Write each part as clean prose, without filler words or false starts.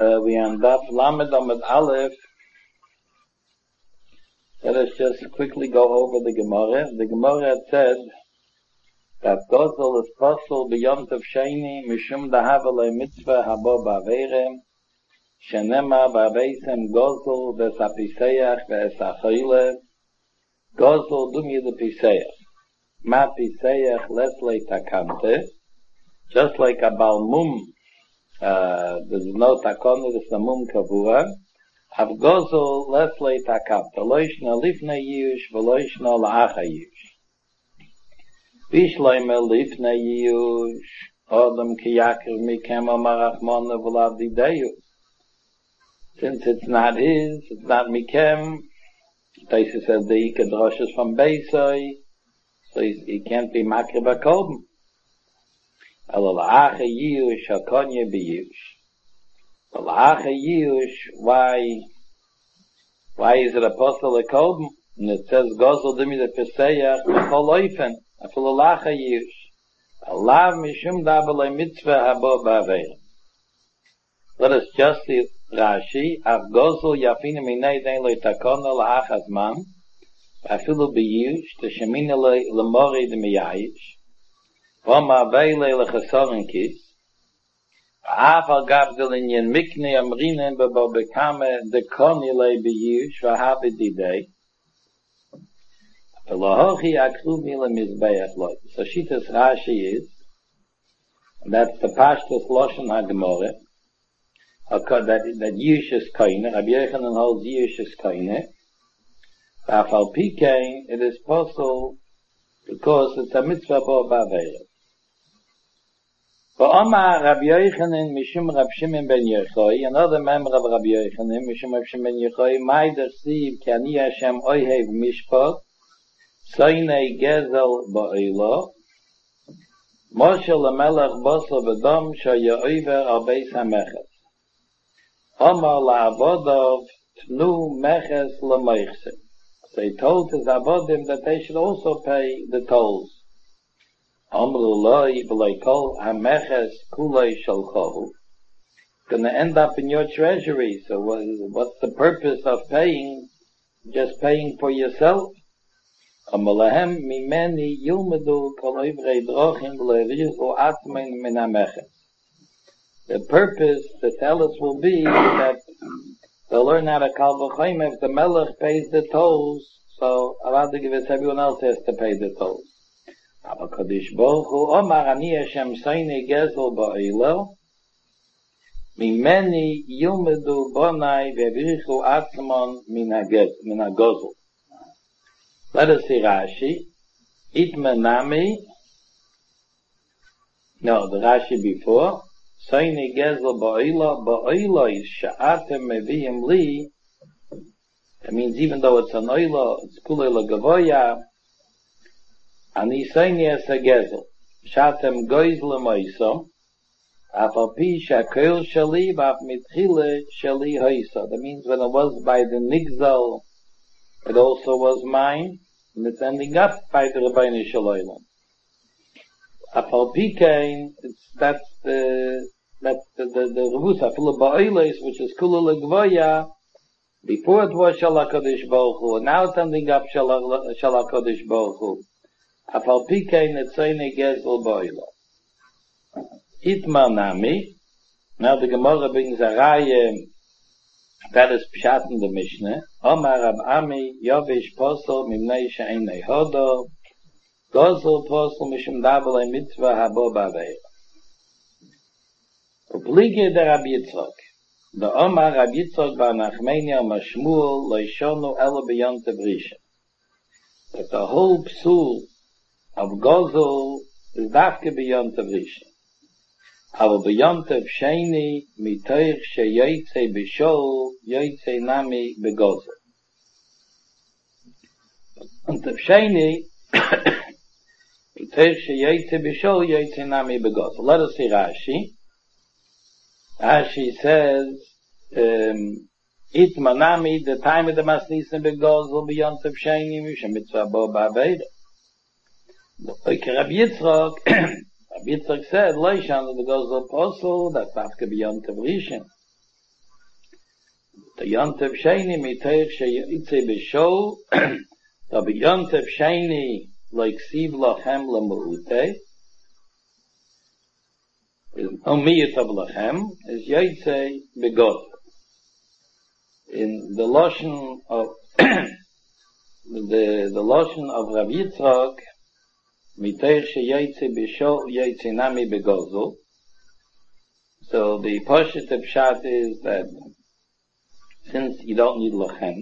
We end up Lamed Amud Aleph. Let us just quickly go over the Gemara. The Gemara had said that Gozol is possible beyond of Sheni Mishum Dahavale Mitzvah Habo Baverem Shenema Baveisem Gozol Vesapiseach Vesachoyle Gozol Dumi the Piseach Ma Piseach Lesle Takante. Just like a Balmum, there's no takon, there's a mum kavua. Av Gozol Lesle Takante. Loishna Lifne Yush, Veloishna La'acha Yush. Vishloime Lifne Yush, Odom Kiyakir Mikem Amarachmona V'Lavdideyu. Since it's not his, it's not Mikem, Taisa says the Ika droshes from Beisoi, so he can't be Makri Bakodim. Alalacha Yush, Hakonya Biyush. Alalacha Yush, why is it apostle Akodim? And it says, Gozol Dimi the Peseyach, Mechol Oifen, Afilalacha Yush. Alav Mishum Dabale Mitzvah Habo Baveir. Let us just see Rashi, Av Gozol Yafina Minei Den Lo Takona La'achas Man, Afilu Biyush, Teshemina Lemori de Miyayish. Vama Veile Lechasorin Kis. Afal Gavdel in Yen Mikne Amrinen Bebo Bekame de Konile Biyush Vahabidide. Velohochi Akru Mila Mizbeach Lot. So Shitas Rashi is, that's the Pashtus Loshen HaGemore, that Yush is Koine, Rabbi Yochanan holds Yush is Koine. Afal Pikein, it is possible because it's a mitzvah bo Baveir. V'omar Rabbi Yochanan Mishum Rab Shimon ben Yochai, another member of Rabbi Yochanan Mishum Rab Shimon ben Yochai, Ma'ader Siv Ki Ani Hashem Ohev Mishpat, Soinei Gezel Ba'ilo, Moshe LaMelech Boso V'dom Shoya'over Al Beis HaMeches. Omar La'avodov Tnu Meches L'Moichse. So he told his avodim that they should also pay the tolls. Amrullah Iblaikol Hameches Kulei Shalchohu. Gonna end up in your treasury. So what's the purpose of paying? Just paying for yourself? Amalahem Mimeni Yilmedu Kol Ivrei Drochim Le'richu Atmen Min HaMeches. The purpose, the tellus will be that they'll learn how to call v'choim if the melech pays the tolls, so I'll have to give it, everyone else has to pay the tolls. Aber Kadosh Baruch Hu Omar Ani Hashem Soinei Gezel Ba'ilo Mimeni Yilmedu Bonai Ve'virichu Atzmon Min HaGozel. Let us see Rashi. Itmenami. No, the Rashi before. Soinei Gezel Ba'ilo is Sha'atem Meviim Li. That means even though it's an oilo, it's Kulei L'Gavoya, Ani Soinei Es HaGezel. Sha'atem Goizle Moiso, Afal Pi Sha'koil Shali, V'af Mitchile Shali Hoiso. That means when it was by the Nigzal, it also was mine, and it's ending up by the Rabbeinu Shalom. Afal Pi Kain, that's the Revusa, Fila Ba'oiles, which is Kulei L'Gavoya. Before it was Shala Kodesh Baruch Hu, and now it's ending up Shala Kodesh Baruch Hu. Afal Pikein Etzonei Gezel Ba'ilo. Itmar Nami. Now the Gemara brings a Raya that is Pshat in the Mishnah. Omar Rab Ami Yovish Posel Mimnei She'enei Hodo Gozel Posel Mishum Dabalei Mitzvah Habo Baveir. Uplige der Rabbi Yitzchak. The Omar Rabbi Yitzchak bar Nachmania Mashmuel Leishonu Ela B'Yom Tov Rishon. That the whole psul of Gozol is dafke B'Yom Tov Rishon. Aber B'Yom Tov Sheni Mitoich Sheyoytze B'Shol Yoytze Nami B'Gozol. B'Yom Tov Sheni Mitoich Sheyoytze B'Shol Yoytze Nami B'Gozol. Let us see Rashi. Rashi says, It manami, the time of the Masnisim Begozl B'Yom Tov Sheni Mishum Mitzvah Bo Ba'Aveda. Like Rabbi Yitzchak, Rabbi Yitzchak said, Loishan the Gozl Posel, that's after B'Yom Tov Rishon. The Yontev Sheni miteich she'yitze b'shol, the Yontev Sheni like siv lachem lemuute, is no miyut of lachem, is yitze begod. In the Lashon of the Lashon of Rav Yitzchak, miteich she'yitze b'shol yitze nami begozel. So the Pashut Pshat is that since you don't need lachem,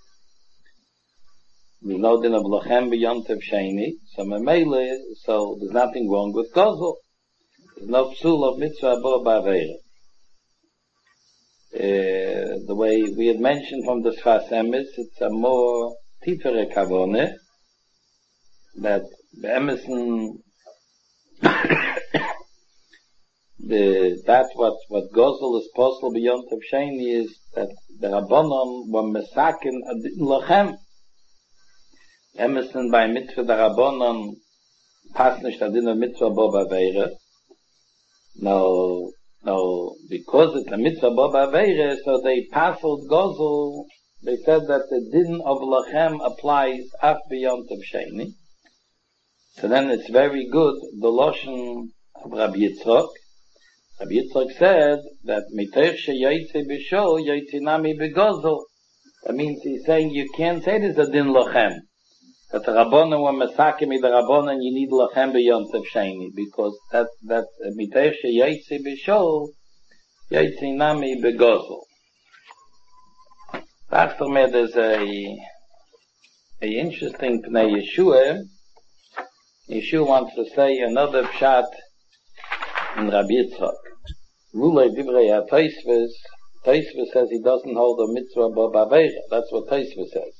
there's no din of lachem beyond Yontev Sheni, so memele, so there's nothing wrong with gozel. There's no psul of mitzvah bo ba'aveira. The way we had mentioned from the Sfas Emes, it's a more tiefere kavone, that Emerson that what gozel is possible beyond Yontev Sheni is that the Rabbanon were mesaken adin lachem. Emerson by mitzvah the Rabbanon pass nicht adin a mitzvah bo ba'aveira. No, because it's a mitzvah bo ba'aveira, so they passled gozel. They said that the din of lachem applies af beyond Yontev Sheni. So then it's very good the Lashon of Rabbi Yitzchak. Rabbi Yitzchak said that miteich she'yitze b'shol yitze nami begozel. That means he's saying you can't say there's a din lachem. That the Rabbanon were mesakim the Rabbanon you need lachem beyond Yontev Sheni because that miteich she'yitze b'shol yitze nami begozel. After me there's a interesting Pnei Yeshua. Yeshua wants to say another pshat in Rabbi Yitzchak. Rulei Divrei HaTosfos, Tosfos says he doesn't hold a mitzvah bo ba'aveira. That's what Tosfos says.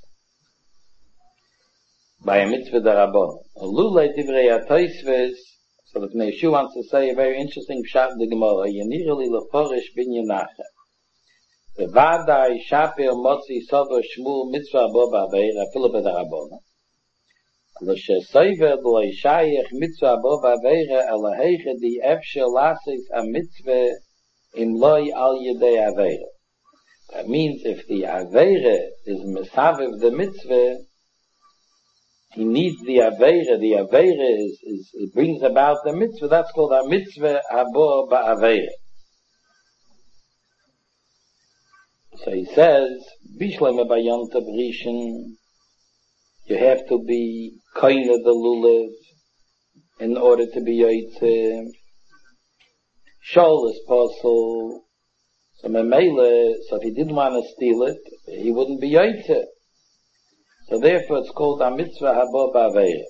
By a mitzvah d'Rabbanan. Rulei Divrei HaTosfos, so the Pnei Yeshua wants to say a very interesting pshat in the Gemara. Yenirli leforish bin Yenacha. The Vadai Shapir Motzi Sover Shmuel mitzvah bo ba'aveira afilu b'Rabbanan. L'shesayver l'ishayich mitzvah bo ba'aveira elaheche di efshel lasis a mitzvah im loy al yedei aveira. That means if the aveira is mesaviv the mitzvah, he needs the aveira. The aveira it brings about the mitzvah. That's called a mitzvah habo ba'aveira. So he says, Bishlema b'Yontev Rishon, you have to be kind of the lulav in order to be yaitze. Shol is possible. So memele, so if he didn't want to steal it, he wouldn't be yaitze. So therefore it's called a mitzvah habo ba'aveira.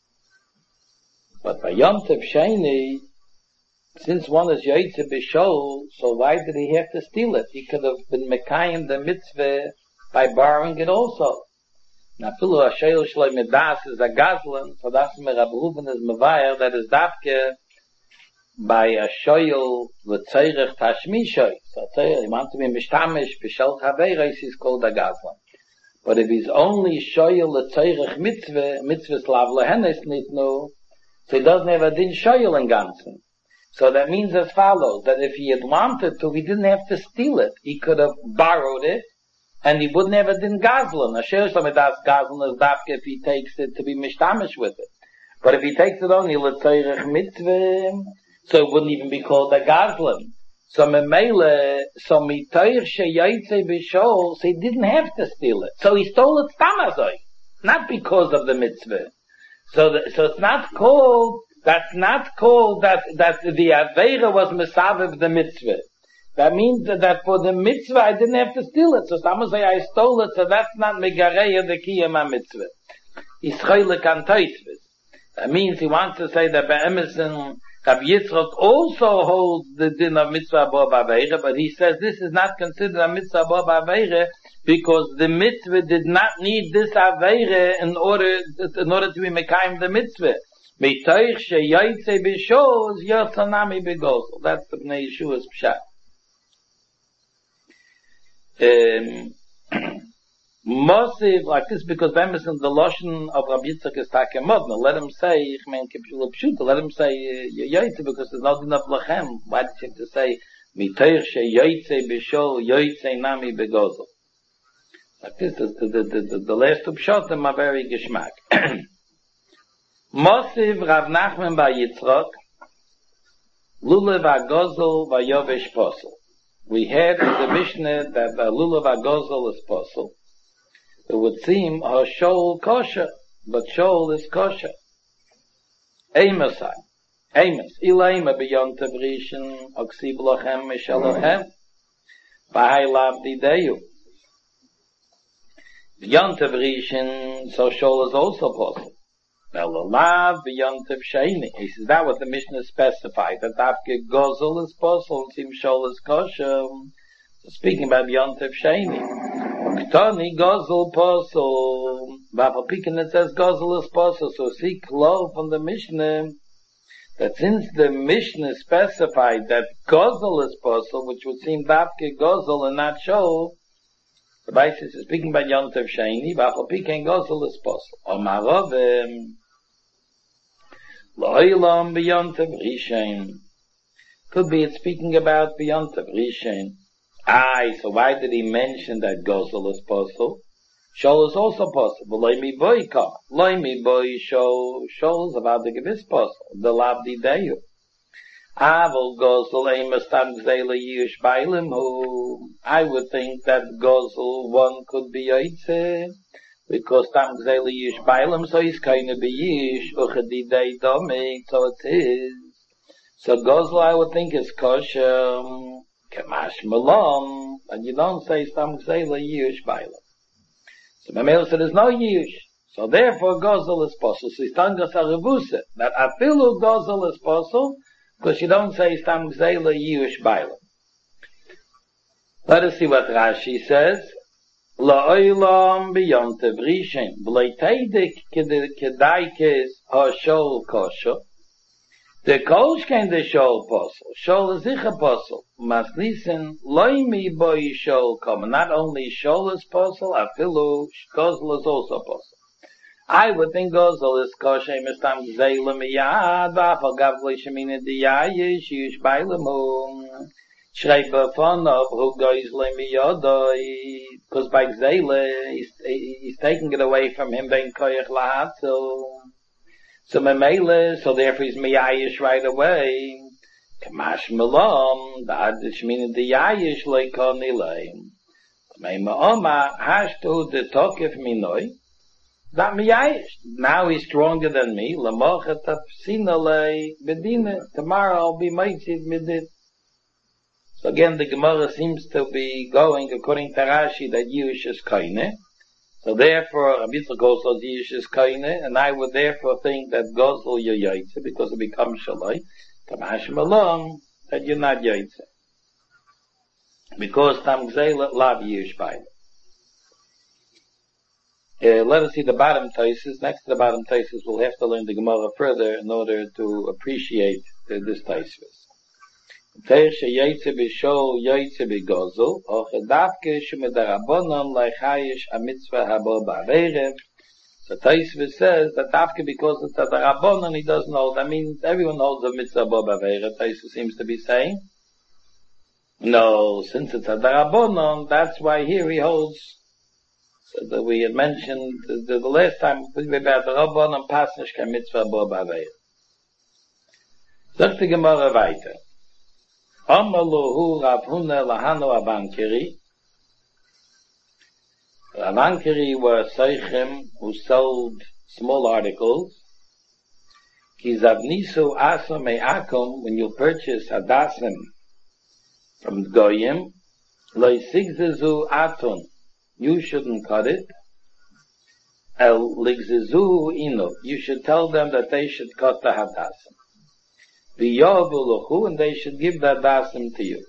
But by Yontev Sheni, since one is yaitze b'shol, so why did he have to steal it? He could have been mekayim the mitzvah by borrowing it also. Na filu ha'sheil shloi midas is a gazlan, so that's me Rabbi Reuven is mevayer, that is dafke by a shoyel l'tzeirech tashmishoy. So he wants to be mishtamish b'shel chaveira, he's called a gazlan. But if he's only shoyel l'tzeirech mitzvah slav lehenes nitnu, so he doesn't have a din shoyel in ganzen. So that means as follows, that if he had wanted to, he didn't have to steal it. He could have borrowed it, and he wouldn't have a din gazlan. Asher shlomidas gazlan is dafke if he takes it to be mishtamish with it. But if he takes it only l'tzeirech mitzvah, so it wouldn't even be called a gazlan. So memele, so mitoich sheyaitze b'shol, so he didn't have to steal it. So he stole it stamazoi, not because of the mitzvah. So it's not called, that's not called that the aveira was mesaviv the mitzvah. That means that for the mitzvah I didn't have to steal it. So someone say I stole it, so that's not megareya the kiyama mitzvah. He's choylek an Tosfos. That means he wants to say that by Emerson, Rabbi Yitzchak also holds the din of mitzvah bo ba'aveira, but he says this is not considered a mitzvah bo ba'aveira because the mitzvah did not need this aveira in order to be mekayim the mitzvah. Mitoich sheyaitze b'shol yotzanami begozel. That's the Pnei Yeshua's pshat. Mosiv like this because Emerson the Lashon of Rabbi Yitzchak is takemodna. Let him say ich mein kipshul pshuta. Let him say yaitze because there's not enough lachem. Why did you have to say mitoich sheyaitze b'shol yaitze nami begozel? Like this, the last two pshatim are very geschmack. Mosiv Rav Nachman bar Yitzchok, Lulav HaGozel Vayovesh Posel. We had in the Mishnah that Lulav HaGozel is Posel. It would seem Shol kosher, but Shol is kosher. Amosai. Amos. Ilaima beyond Tavrishan, Oksib Lochem Mishalochem. Bahai Labdi Deyu. Beyond Tavrishan, so Shol is also Posel. Elalav beyond Tav Sheni. He says that what the Mishnah specified, that Afke Gozel is Posel, Sim Shol is kosher. So speaking about beyond Tav Sheni. Ktani Gozel Posel. Vapapikin it says Gozel is Posel. So see Klo from the Mishnah, that since the Mishnah specified that Gozel is Posel, which would seem Afke Gozel and not Shol, the Bais is speaking about Yom Tov Sheni, Vapapikin Gozel is Posel. Omarovim. Lo'ilam beyond Tov Rishon. Could be it's speaking about beyond Tov Rishon. So why did he mention that Gozel is possible? Shol is also possible. Loimi boy ka. Loimi boy Shol is about the gewiss possible. The labdi deyu. Aval Gozel emes tam gzele yish bailim who I would think that Gozel one could be yoitze. Because tam gzele yish bailim, so he's kind of be yish. Uchadidei domik, so it is. So Gozel I would think is kosher. Kamash Malom, and you don't say Stam Gzela Yush Bailam. So Mamel said there's no Yush. So therefore Gozel is possible. So Istangas Arabuse, that Afilu Gozel is possible, because you don't say Stam Gzela Yush Bailam. Let us see what Rashi says. La'olam beyond Tevrishin, V'leiteidik kedaikes ha'shol kosher. The Kolsh can the Shol Posel. Shol is Zicha Posel. Mas listen, Loimi boy Shol come. Not only Shol is Posel, Afilu, Gozel is also Posel. I would think Gozel is Kosher, Mistam Gzela Miyad, Vafal Gavli Shemina Diyayish, Yush Bailamu, Shrei Bafonov, who goes Lemiyodoi, because by Gzela, he's taking it away from him, Ben Koyach Lahatzel. So Memele, so therefore he's Miyayish right away. Kamash Malom, the Adishmin the Yayish Leikoni Lane. Mema Oma, Hashtu the Tokif Minoi. That Miyayish. Now he's stronger than me. Lamocha Tafsina Le Bedina. Tomorrow I'll be Maitzid Midit. So again, the Gemara seems to be going according to Rashi that Yush is Kaine. So therefore, Rabbi Yitzchak Gozel Yish is Kaine, and I would therefore think that Gozel you're Yaitze, because it becomes Shalai. Kamash Malom, that you're not Yaitze. Because Tam Gzela Lav Yish Baile. Let us see the bottom Taisus. Next to the bottom Taisus, we'll have to learn the Gemara further in order to appreciate this Taisus. Teich sheyaitze b'shol yaitze b'gozel, och davke shemedarabonon leichayish a mitzvah habo ba'averev. So Taisva says that davke because it's a darabonon he doesn't hold. That means everyone holds a mitzvah habo ba'averev. Taisva seems to be saying, no, since it's a darabonon, that's why here he holds. So that we had mentioned the last time about the rabonon pasnish ka mitzvah habo ba'averev. Sagt die Gemara weiter. Amaluhu Rav Huna lahanu Abankeri. Abankeri were Seichim who sold small articles. Ki zavnisu asa me'akum, when you purchase hadasim from Goyim, lo ysigzezu atun, you shouldn't cut it. El ligzezu inu, you should tell them that they should cut the hadasim. And they should give the dasim to you.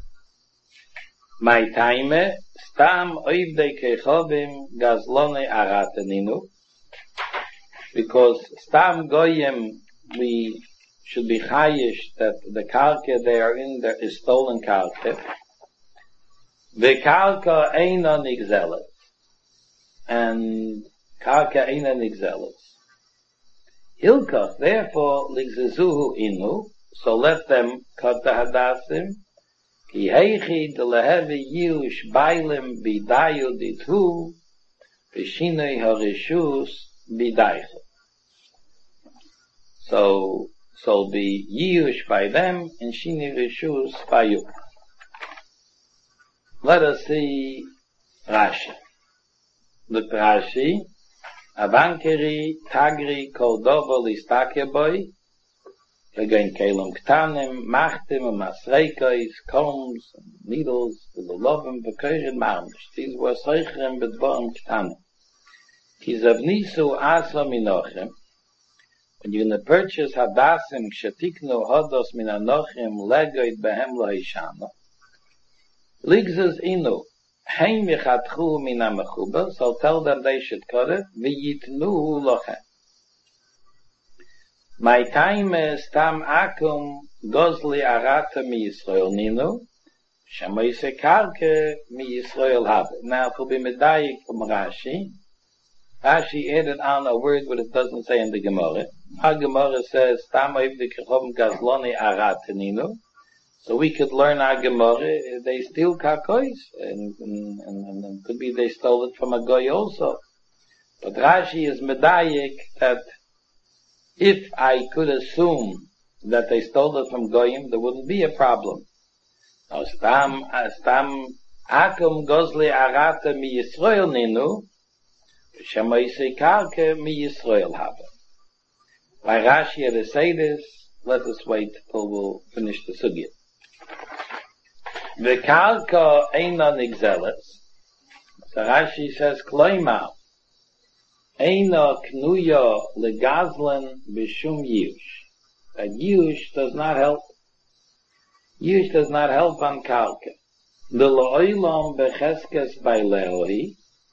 My time, stam oivdei kechovim gazlone arataninu. Because stam goyim, we should be chayish that the karka they are in there is stolen karka. The karka eina nigzelet. And karka eina nigzelet. Hilkach, therefore, ligzezuhu inu, so let them cut the hadasim, Ki heichi de lehevi yush bailim bidayu ditu, vishinei harishus bidaichu. So be yush by them, and shinei rishus by you. Let us see Rashi. Look Rashi. Avankeri, Tagri, Kodovo, Listake boy. Again, Kelum Ktanim, Machtim, Masreikois, combs, needles, Lulovim, Bekoirin, Marmish. These were Seichrim, Bedborim, Ktanim. Kizavnisu, Asa, Minochem. When you're going to purchase Hadasim, Kshatiknu, Hodos, Minanochim, Legoid, Behem, Lohishana. Ligzes Inu. Hein michatchu min ha-mechuba, so tell them they should cut it, v'yitnuhu lochem. My time is tam akum gozli arata mi Yisrael ninu, shemoise karke mi Yisrael habe. Now it will be medayik from Rashi. Rashi added on a word what it doesn't say in the Gemara. Our Gemara says, tam oivdi kechom gazloni arata ninu. So we could learn our Gemara, they steal karkois, and could be they stole it from a goy also. But Rashi is medayik that if I could assume that they stole it from goyim, there wouldn't be a problem. Now, stam akum gozli arata mi Yisrael ninu, shemoise karke mi Yisrael habe. By Rashi had to say this, let us wait till we'll finish the sugya. V'karka eina nigzeles. So Rashi says, Kloima, eina knuya legazlen b'shum yush. That yush does not help. Yush does not help on karka. The lo'olam becheskes by leoi.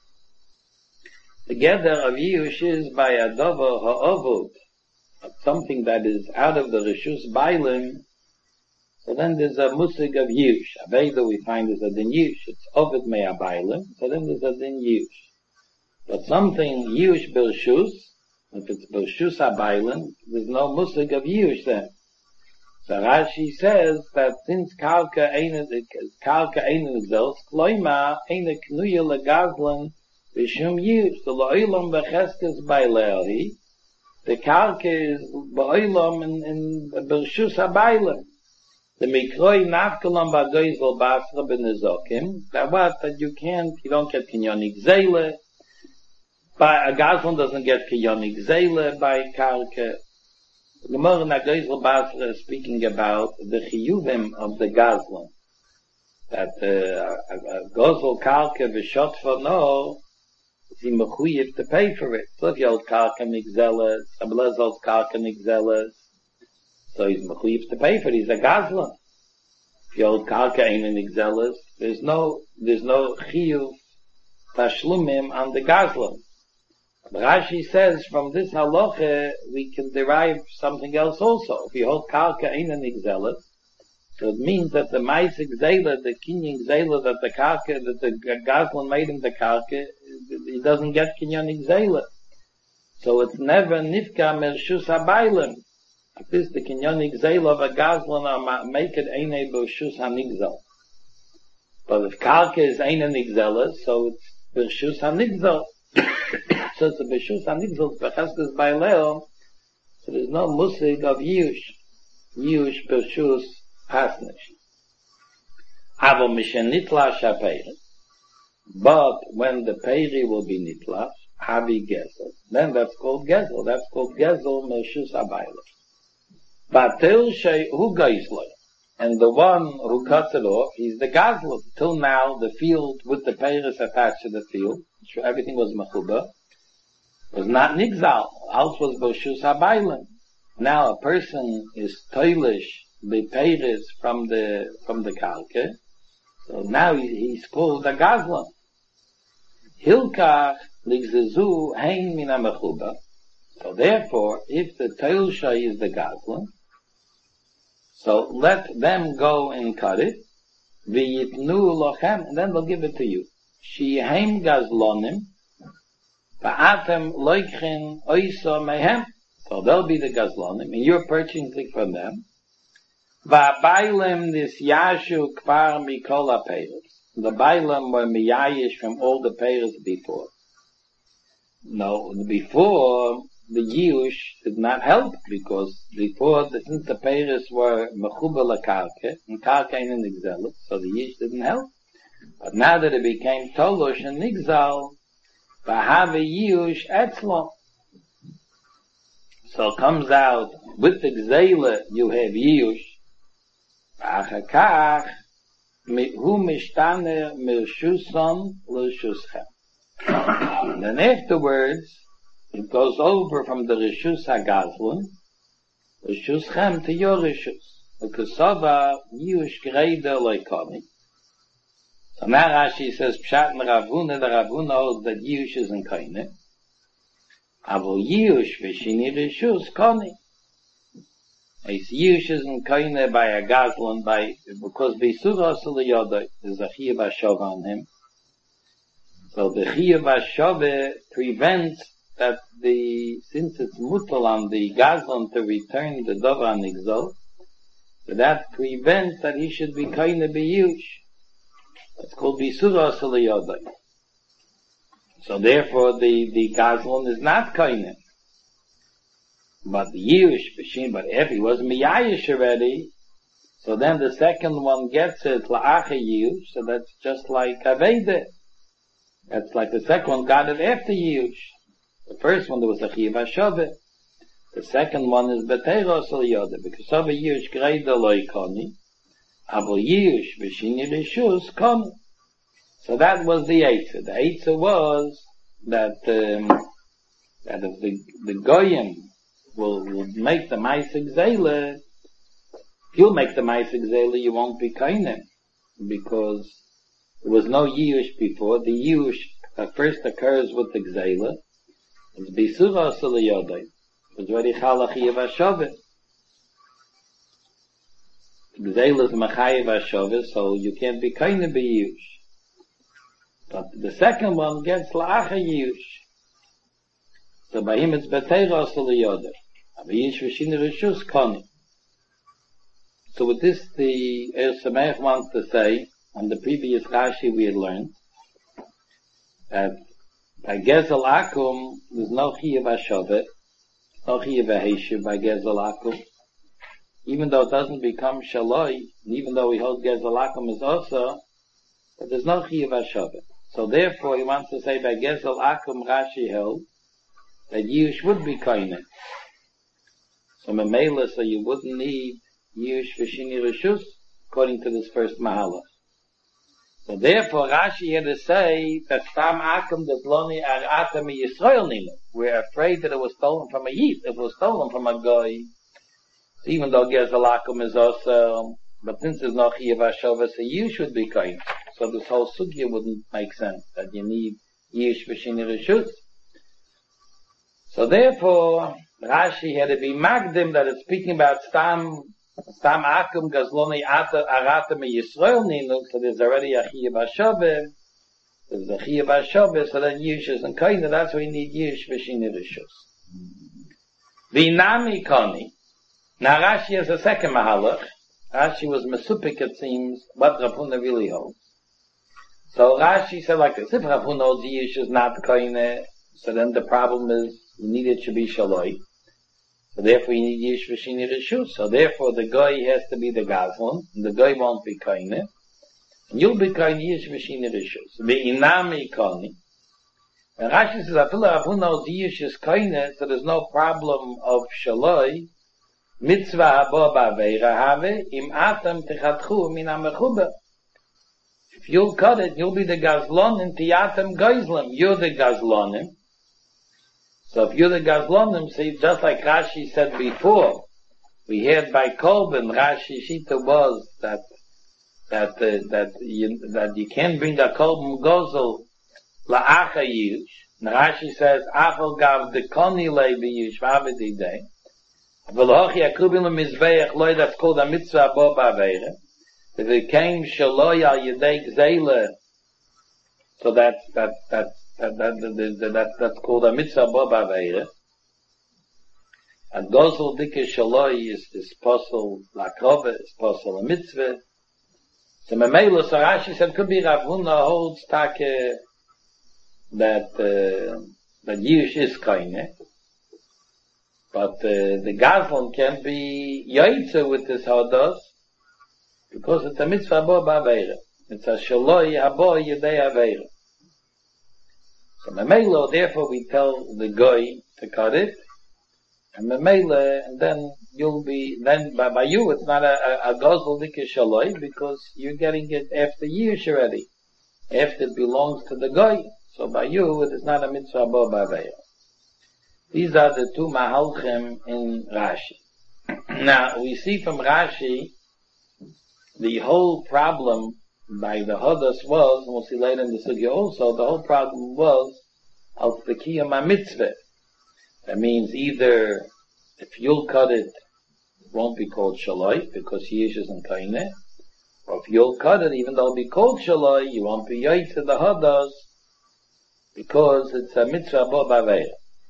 The gather of yush is by adova ha'ovud, something that is out of the reshus bailim. So then there's a musig of yush. Aveda we find is a din yush. It's ovid mea bailim. So then there's a din yush. But something yush bilshus, if it's bilshus ha-bailim, there's no musig of yush then. So Rashi says that since kalka eina zels, kloima eina knuya legazlan b'shum yush. The lo'ilam b'cheskes bailehi. The kalka is ba'olam in bilshus ha-bailim. The mikroi nafkalam ba'goizel basra b'nezokim. That you don't get kinyonik zele. By a gazlan doesn't get kinyonik zele by karka. The Gemara Nagoizel Basra is speaking about the chiyuvim of the gazlan. That a gozel karka v'shotfa no, is he mechuyev to pay for it. So if you hold karka migzeles, a blez holds karka migzeles, so he's mechuyev to pay for it. He's a gazlan. If you hold karka ein migzeles, there's no chiyuv tashlumim on the gazlan. Rashi says from this halacha we can derive something else also. If you hold karka ein nigzeles, so it means that the ma'aseh gzela, the kinyan gzela that the karka, that the gazlan made in the karka, he doesn't get kinyan gzela. So it's never nifka mershus habaylim. If this the kinyan gzela of a gazlan, make it eine bershus hanigzel. But if karka is eine nigzeles, so it's bershus hanigzel. So it's a beshus hanigzel becheskes by leo. So there's no musig of yush beshus pasnish. Avo mishen nitlash ha-peiris. But when the peiri will be nitlash, havi gezel, then that's called gezel. That's called gezel meshus habayla. Batil shei hu geizloi. And the one who cuts it off, he's the gazlan. Till now, the field with the peiris attached to the field, sure everything was mechuba, was not nigzal. Else was b'shus habaylim. Now a person is toilish the peiris from the kalke, so now he's called a gazlan. Hilkach ligzezu hein min ha-mechuba. So therefore, if the toil shay is the gazlan, so let them go and cut it. V'yitnu lochem, and then they'll give it to you. Shehem gazlonim, va'atem loikhin oisa mehem. So they'll be the gazlonim, and you're purchasing from them. Va'bailem nis yashu kvar mikol ha'peiros. The bailem were miyayish from all the peiros before. No, before the Yush did not help because before since the peiros were mechuba lakarke and karke in exile, so the Yush didn't help. But now that it became tolush and exile, v'have Yush etzlo. So it comes out with the exile you have Yush. V'achakach hu mishtane mirshuson l'shuschem. And then afterwards, it goes over from the Rishus HaGazlun, Rishuschem to your Rishus. Because Sova, Yush Greida Loikoni. So now Rashi says, Pshat and Ravuna, the Ravuna holds that Yush is in Koine. Avo Yush Vishini Rishus Koni. It's Yush is in Koine by a Gazlun, because Bisura Sulayoda is a Chiyah Bashov on him. So the Chiyah Bashove prevents that since it's mutal on the Gazlan to return the Dover Nigzol, so that prevents that he should be Koine B'Yush. It's called Bisura Sulayoda. So therefore the Gazlan is not Koine. But the Yush, but if he was Miyayish already, so then the second one gets it, La'acha Yush, so that's just like Aveda. That's like the second one got it after Yush. The first one there was a Chiyah Bashove. The second one is B'Teiro Sulayoda, because of a Yush Greida Loikoni, Abo Yush B'Shini Rishus Koni. So that was the Eitzah. The Eitzah was that if the Goyim will make the Maisik Zele, if you'll make the Maisik Zele, you won't be Kainem. Because there was no Yush before. The Yush that first occurs with the Gzela is Bisura Sulayoda. It's already Chalachi Vashove. Gzela is Machayev Vashove, so you can't be Kainem B'Yush. But the second one gets La'acha Yush. So by him it's B'Teiro Sulayoda. Yush V'Shini Rishus Koni. So with this, the Sameach wants to say, on the previous Rashi we had learned, that by Gezel Akum, there's no Chiyah V'Shovet, no Chiyah V'Heshiv by Gezel Akum. Even though it doesn't become Shaloi, even though we hold Gezel Akum is also, but there's no Chiyah V'Shovet. So therefore he wants to say by Gezel Akum Rashi held, that Yush would be Koine. So Memela, so you wouldn't need Yush V'Shini Rishus, according to this first Mahalach. So therefore Rashi had to say that Stam Akum Desloni Aratam Yisrael Ninu. We're afraid that it was stolen from a Yid. It was stolen from a Goy. Even though Gezel Akum is also, but since there's no Chiyah V'Shovah, so Yush should be Koine. So this whole sugya wouldn't make sense, that you need Yush V'Shini Rishus. So therefore, Rashi had to be magdim that it's speaking about Stam Akum Gazloni Aratam Yisrael Ninu, so there's already a Chiyah V'Shovah, there's a Chiyah V'Shovah, so then Yush isn't Koine, that's why you need Yush V'Shini Rishus. V'Nami Koni. Now Rashi has a second Mahalach. Rashi was Mesupik, it seems, what Rav Huna really holds. So Rashi said like this, if Rav Huna holds Yush is not Koine, so then the problem is, you need it to be Shaloi. So therefore you need Yush V'Shini Rishus. So therefore the Goy has to be the Gazlon, and the Goy won't be Koine. And you'll be Koine Yush V'Shini Rishus. V'Inami Koni. And Rashi says, Afila Rav Huna holds Yush is Koine, so there's no problem of Shaloi. Mitzvah habo ba'veira have, im atam techatchu min ha'mechuber. If you'll cut it, you'll be the Gazlonim, tiyatem Goizlim. You're the Gazlonim. So if you're the Gazlonim, see, just like Rashi said before, we heard by Kolben, Rashi Shita was that you can't bring a Kolben Gozel la'acha Yush. And Rashi says, Achel gav dekoni lei b'Yush v'avidei day. V'lochi akrubin l'mizveach loy, that's called a mitzvah bo ba'veire. If it came shaloi al yedei gzeile, so that's called a mitzvah bo ba'veire. A gozel dike shaloi is posel lakrove, is posel a mitzvah. So Memelo, so Rashi said, could be Rav Huna holds take that Yish is kaine, but the Gazlan can be yaitze with this hadas because it's a mitzvah abo ba'aveira. It's a shaloi abo yedei aveira. So Memelo, therefore we tell the goy to cut it, and Memele, and then you'll be, then by you it's not a gozel dike shaloi because you're getting it after years already. After it belongs to the goy. So by you it is not a mitzvah abo ba'aveira. These are the two mahalchim in Rashi. Now we see from Rashi the whole problem by the Hodas was, and we'll see later in the Sugya also, the whole problem was of the Kiyam HaMitzvah. That means either if you'll cut it, it won't be called Shaloi because Yish isn't Kaineh, or if you'll cut it, even though it'll be called Shaloi, you won't be Yait to the Hadas because it's a Mitzvah Bo B'Aveira.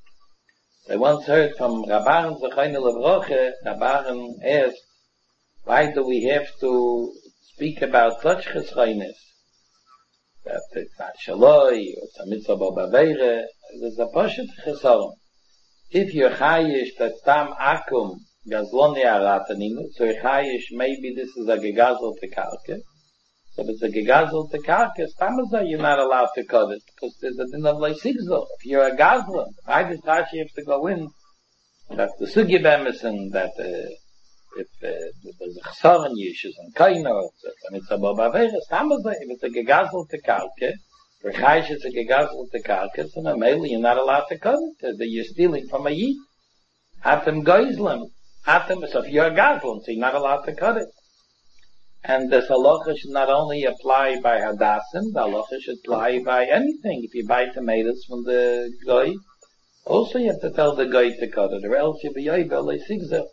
I once heard from Rabban Zechayne Levroche, Rabban asked, why do we have to speak about such Chesroines? That it's not Shaloi, or it's a Mitzvah Bo B'Aveira. There's a Poshet Chesaron. If you're chayish that tam akum gazloni arataninu, so you're chayish, maybe this is a gegazel tekarke. So if it's a gegazel tekarke, stamazah, you're not allowed to cut it, because there's a din of leisigzel. If you're a gazlan, why does Rashi have to go in? That the sugi bemison, that if there's a chesaron yishus and kaino, and it's a bobaveira, stamazah, if it's a gegazel tekarke, for chayish it's a gegazel tekarke, so normally you're not allowed to cut it. You're stealing from a yid. Atem goizlim. So if you're a gazlan, so you're not allowed to cut it. And this halacha should not only apply by hadassim, the halacha should apply by anything. If you buy tomatoes from the goy, also you have to tell the goy to cut it, or else you'll be yoibel leisigzel.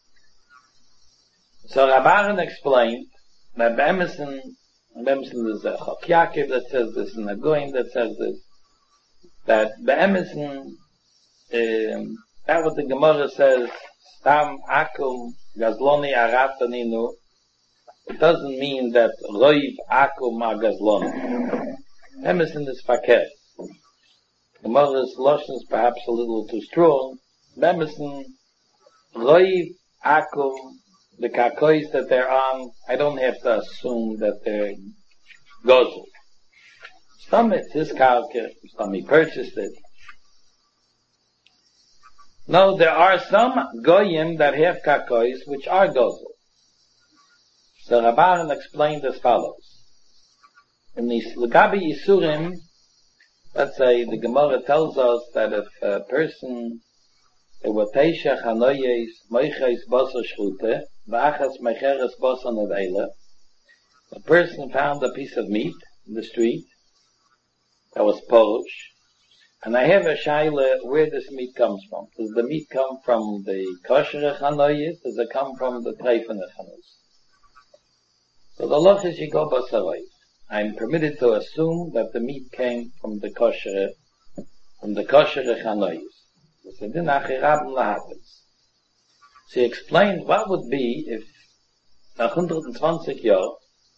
So Rabban explained that Be'emerson, there's a Chok Yaakov that says this, and a Goyim that says this, that Be'emerson, that what the Gemara says, Stam Akum Gazloni Arataninu, it doesn't mean that Roiv Akum Gazloni. Emerson is Fakir. Gemara's Lashon is perhaps a little too strong. Emerson, Roiv Akum, the kakois that they're on, I don't have to assume that they're gozel. Some it's his karka, some he purchased it. No, there are some goyim that have kakois which are gozel. So Rabban explained as follows. In the Lagabi Yisurim, let's say the Gemara tells us that if a person, there were Teisha Chanoyes, Moiches Basar Shrute, V'achas Mecheres Basar Nevela, a person found a piece of meat in the street that was Polish, and I have a shaila where this meat comes from. Does the meat come from the kosher Chanoyes? Does it come from the treifene Chanoyes? So the loch is you go Basarai. I'm permitted to assume that the meat came from the kosher Chanoyes. So he explained what would be if 120 years,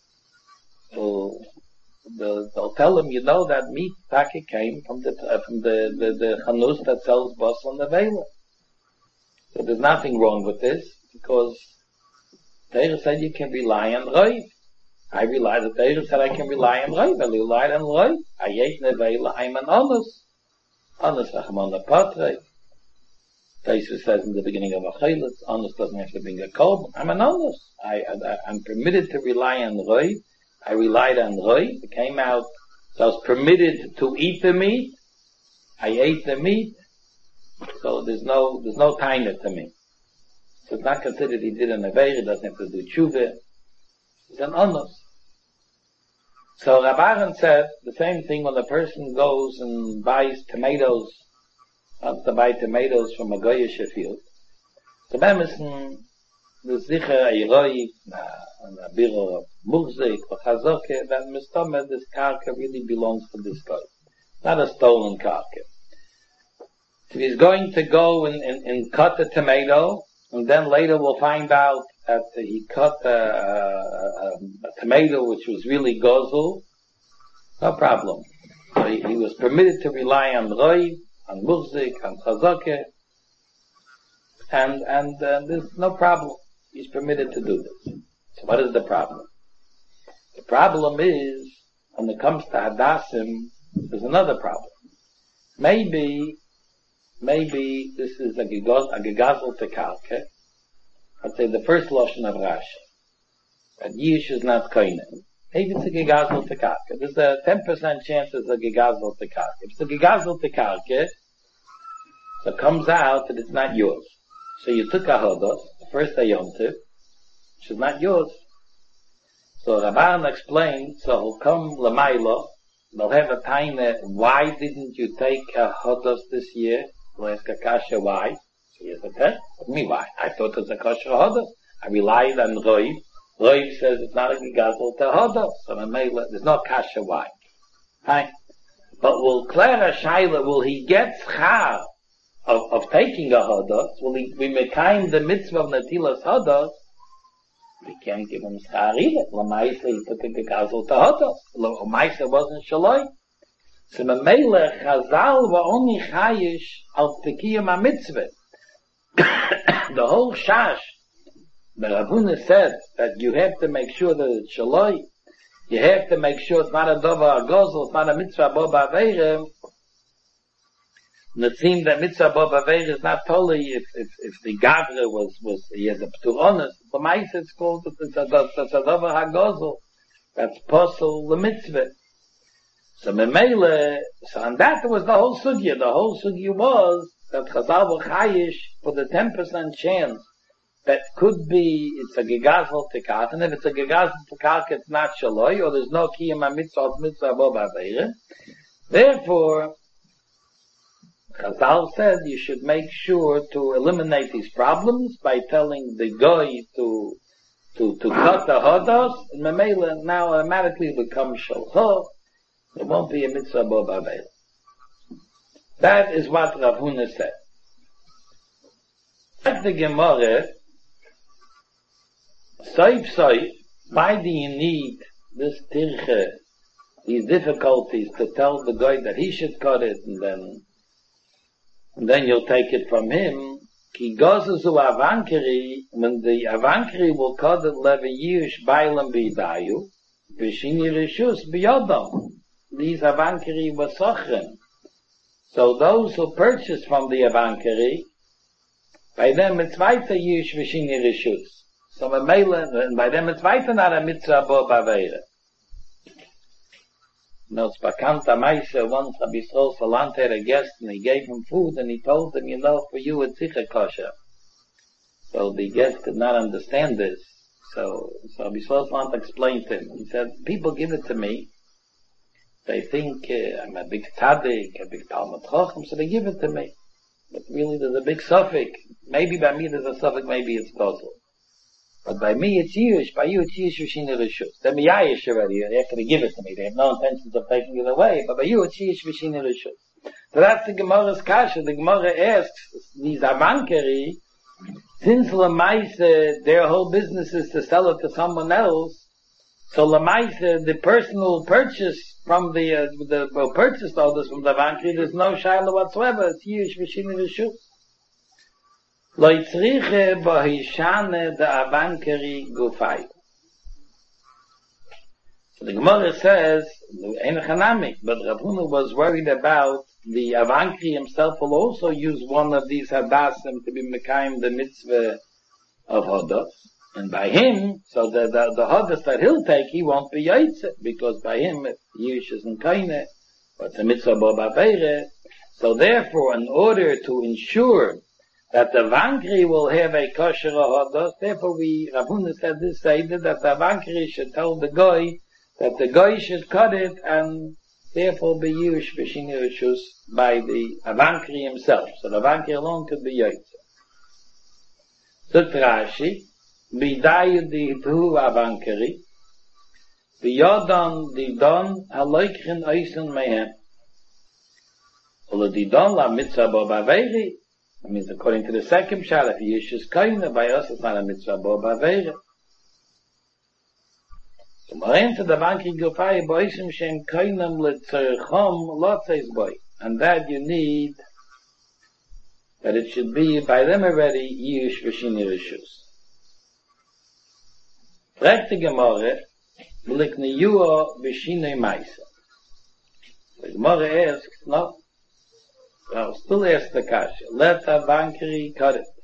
they'll tell him, you know, that meat packet came from the chanus that sells basar nevela. So there's nothing wrong with this, because Teir said you can rely on Roiv. I realized that Teir said I can rely on Roiv. I relied on Roiv. I ate nevela, I'm an honest. Honest, I'm on the patre. Taisa says in the beginning of a chaylet, honest doesn't have to bring a korban. I'm an honest. I'm permitted to rely on Roiv. I relied on Roiv. It came out, so I was permitted to eat the meat. I ate the meat. So there's no taina to me. So it's not considered he did an aveir, he doesn't have to do tshuva. It's an honest. So Rabban said the same thing when a person goes and buys tomatoes, wants to buy tomatoes from a goyish field. So Be'emerson, the sicher a Roiv, a biro of Muzik, or Chazoke, that Mistama, this karka really belongs to this guy. Not a stolen karka. So he's going to go and cut the tomato, and then later we'll find out that he cut a tomato which was really gozel. No problem. So he was permitted to rely on Roiv, on Murzik, on Chazakeh, and there's no problem. He's permitted to do this. So what is the problem? The problem is, when it comes to Hadassim, there's another problem. Maybe this is a gegazel tekalke. I'd say the first lashon of Rashi. That Yish is not koinen. Maybe it's a gegazel tekalke. There's a 10% chance it's a gegazel tekalke. If it's a gegazel tekalke, so it comes out that it's not yours. So you took a hodos, the first ayontiv, which is not yours. So Rabban explained, so he'll come Lamaila, they'll have a time that, why didn't you take a hodos this year? We'll ask Akasha why. So he said, what do you mean why? I thought it was a kosher hodos. I relied on Roiv. Roiv says it's not a gegazel to hodos. So there's no kasha why. Right? But will Clara Shaila, will he get schar of taking a hodos? Will he be mekayim the mitzvah of netilas hodos? We can't give him schar either. Lamaisa he took a gegazel to hodos. Lamaisa wasn't shaloi. So Mamela Chazal wa only chayish al tekiyam a mitzvah. The whole shash, the Ravuna said that you have to make sure that it's shaloi. You have to make sure it's not a dova agozel, it's not a mitzvah bo ba'veirem. And it seemed that mitzvah bo ba'veirem is not totally if the gavre was he has a pturonis. The mice it's called it's a dova hagozel. That's posel the mitzvah. So Memele, so and that was the whole sugya. The whole sugya was that Chazal were chayish for the 10% chance that could be it's a gegazel tekat, and if it's a gegazel tekat, it's not shaloi, or there's no kiyam mitzvah bo ba'veirem. Therefore, Chazal said you should make sure to eliminate these problems by telling the goy to cut the hodos, and Memele now automatically becomes shalho. There won't be a mitzvah bo ba'veirem. That is what Rav Huna said. At the Gemara, Soif, why do you need this tirche, these difficulties to tell the guy that he should cut it, and then you'll take it from him? Ki gozes u avankeri, when the avankeri will cut it leve yish bailam bidayu, v'shini rishus biyodam. These avankeri were sochem. So those who purchase from the avankeri, by them it's weiter yish v'shini rishus. So and by them it's weiter not a mitzvah bo ba'veirem. No, it's bakanta meise, once Rabbi Yisrael Salant had a guest and he gave him food and he told him, for you it's sicher kosher. So the guest could not understand this. So Rabbi Yisrael Salant explained to him. He said, people give it to me. They think I'm a big tzaddik, a big Talmud Chacham, so they give it to me. But really there's a big suffix. Maybe by me there's a suffix, maybe it's gozel. But by me it's Yish, by you it's Yish V'shini Rishus. They're Miyayish already, they're going to give it to me. They have no intentions of taking it away, but by you it's Yish V'shini Rishus. So that's the Gemara's kasha. The Gemara asks, these avankeri, since Lamaise, their whole business is to sell it to someone else, so Lamaise, the person who will purchase from will purchase all this from the avankeri, there's no shaila whatsoever, it's Yish V'shini Rishus. Lo yitzriche b'hishane de avankeri gufay. So the Gemara says, ein chanami, but Rav Huna was worried about the avankeri himself will also use one of these hadassim to be mekayim the mitzvah of hodos. And by him, so the hodos that he'll take, he won't be yaitze, because by him, yish isn't kaine, but it's a mitzvah bo ba'veirem. So therefore, in order to ensure that the avankeri will have a kosher hodos, therefore Rav Huna said this Seder, that the avankeri should tell the goy that the goy should cut it, and therefore be Yish V'shini Rishus by the avankeri himself. So the avankeri alone could be yaitze. So Rashi, Bidayu Dihu avankeri, B'yodon Didon Haloikchen Oisen Mehem. Uladidon la mitzvah bo baveri. That means according to the second shot, if Yish is kaina, by us it's not a mitzvah bo baveri. So Moren to the banki gufay boisim shem kainam letzerchom lotzes boy. And that you need that it should be by them already Yish v'shini rishus. Fragt die Gemara, Likne Yuo b'shinei Maisa. The Gemara asks, no, I'll still ask the kasha. Let a bankeri cut it.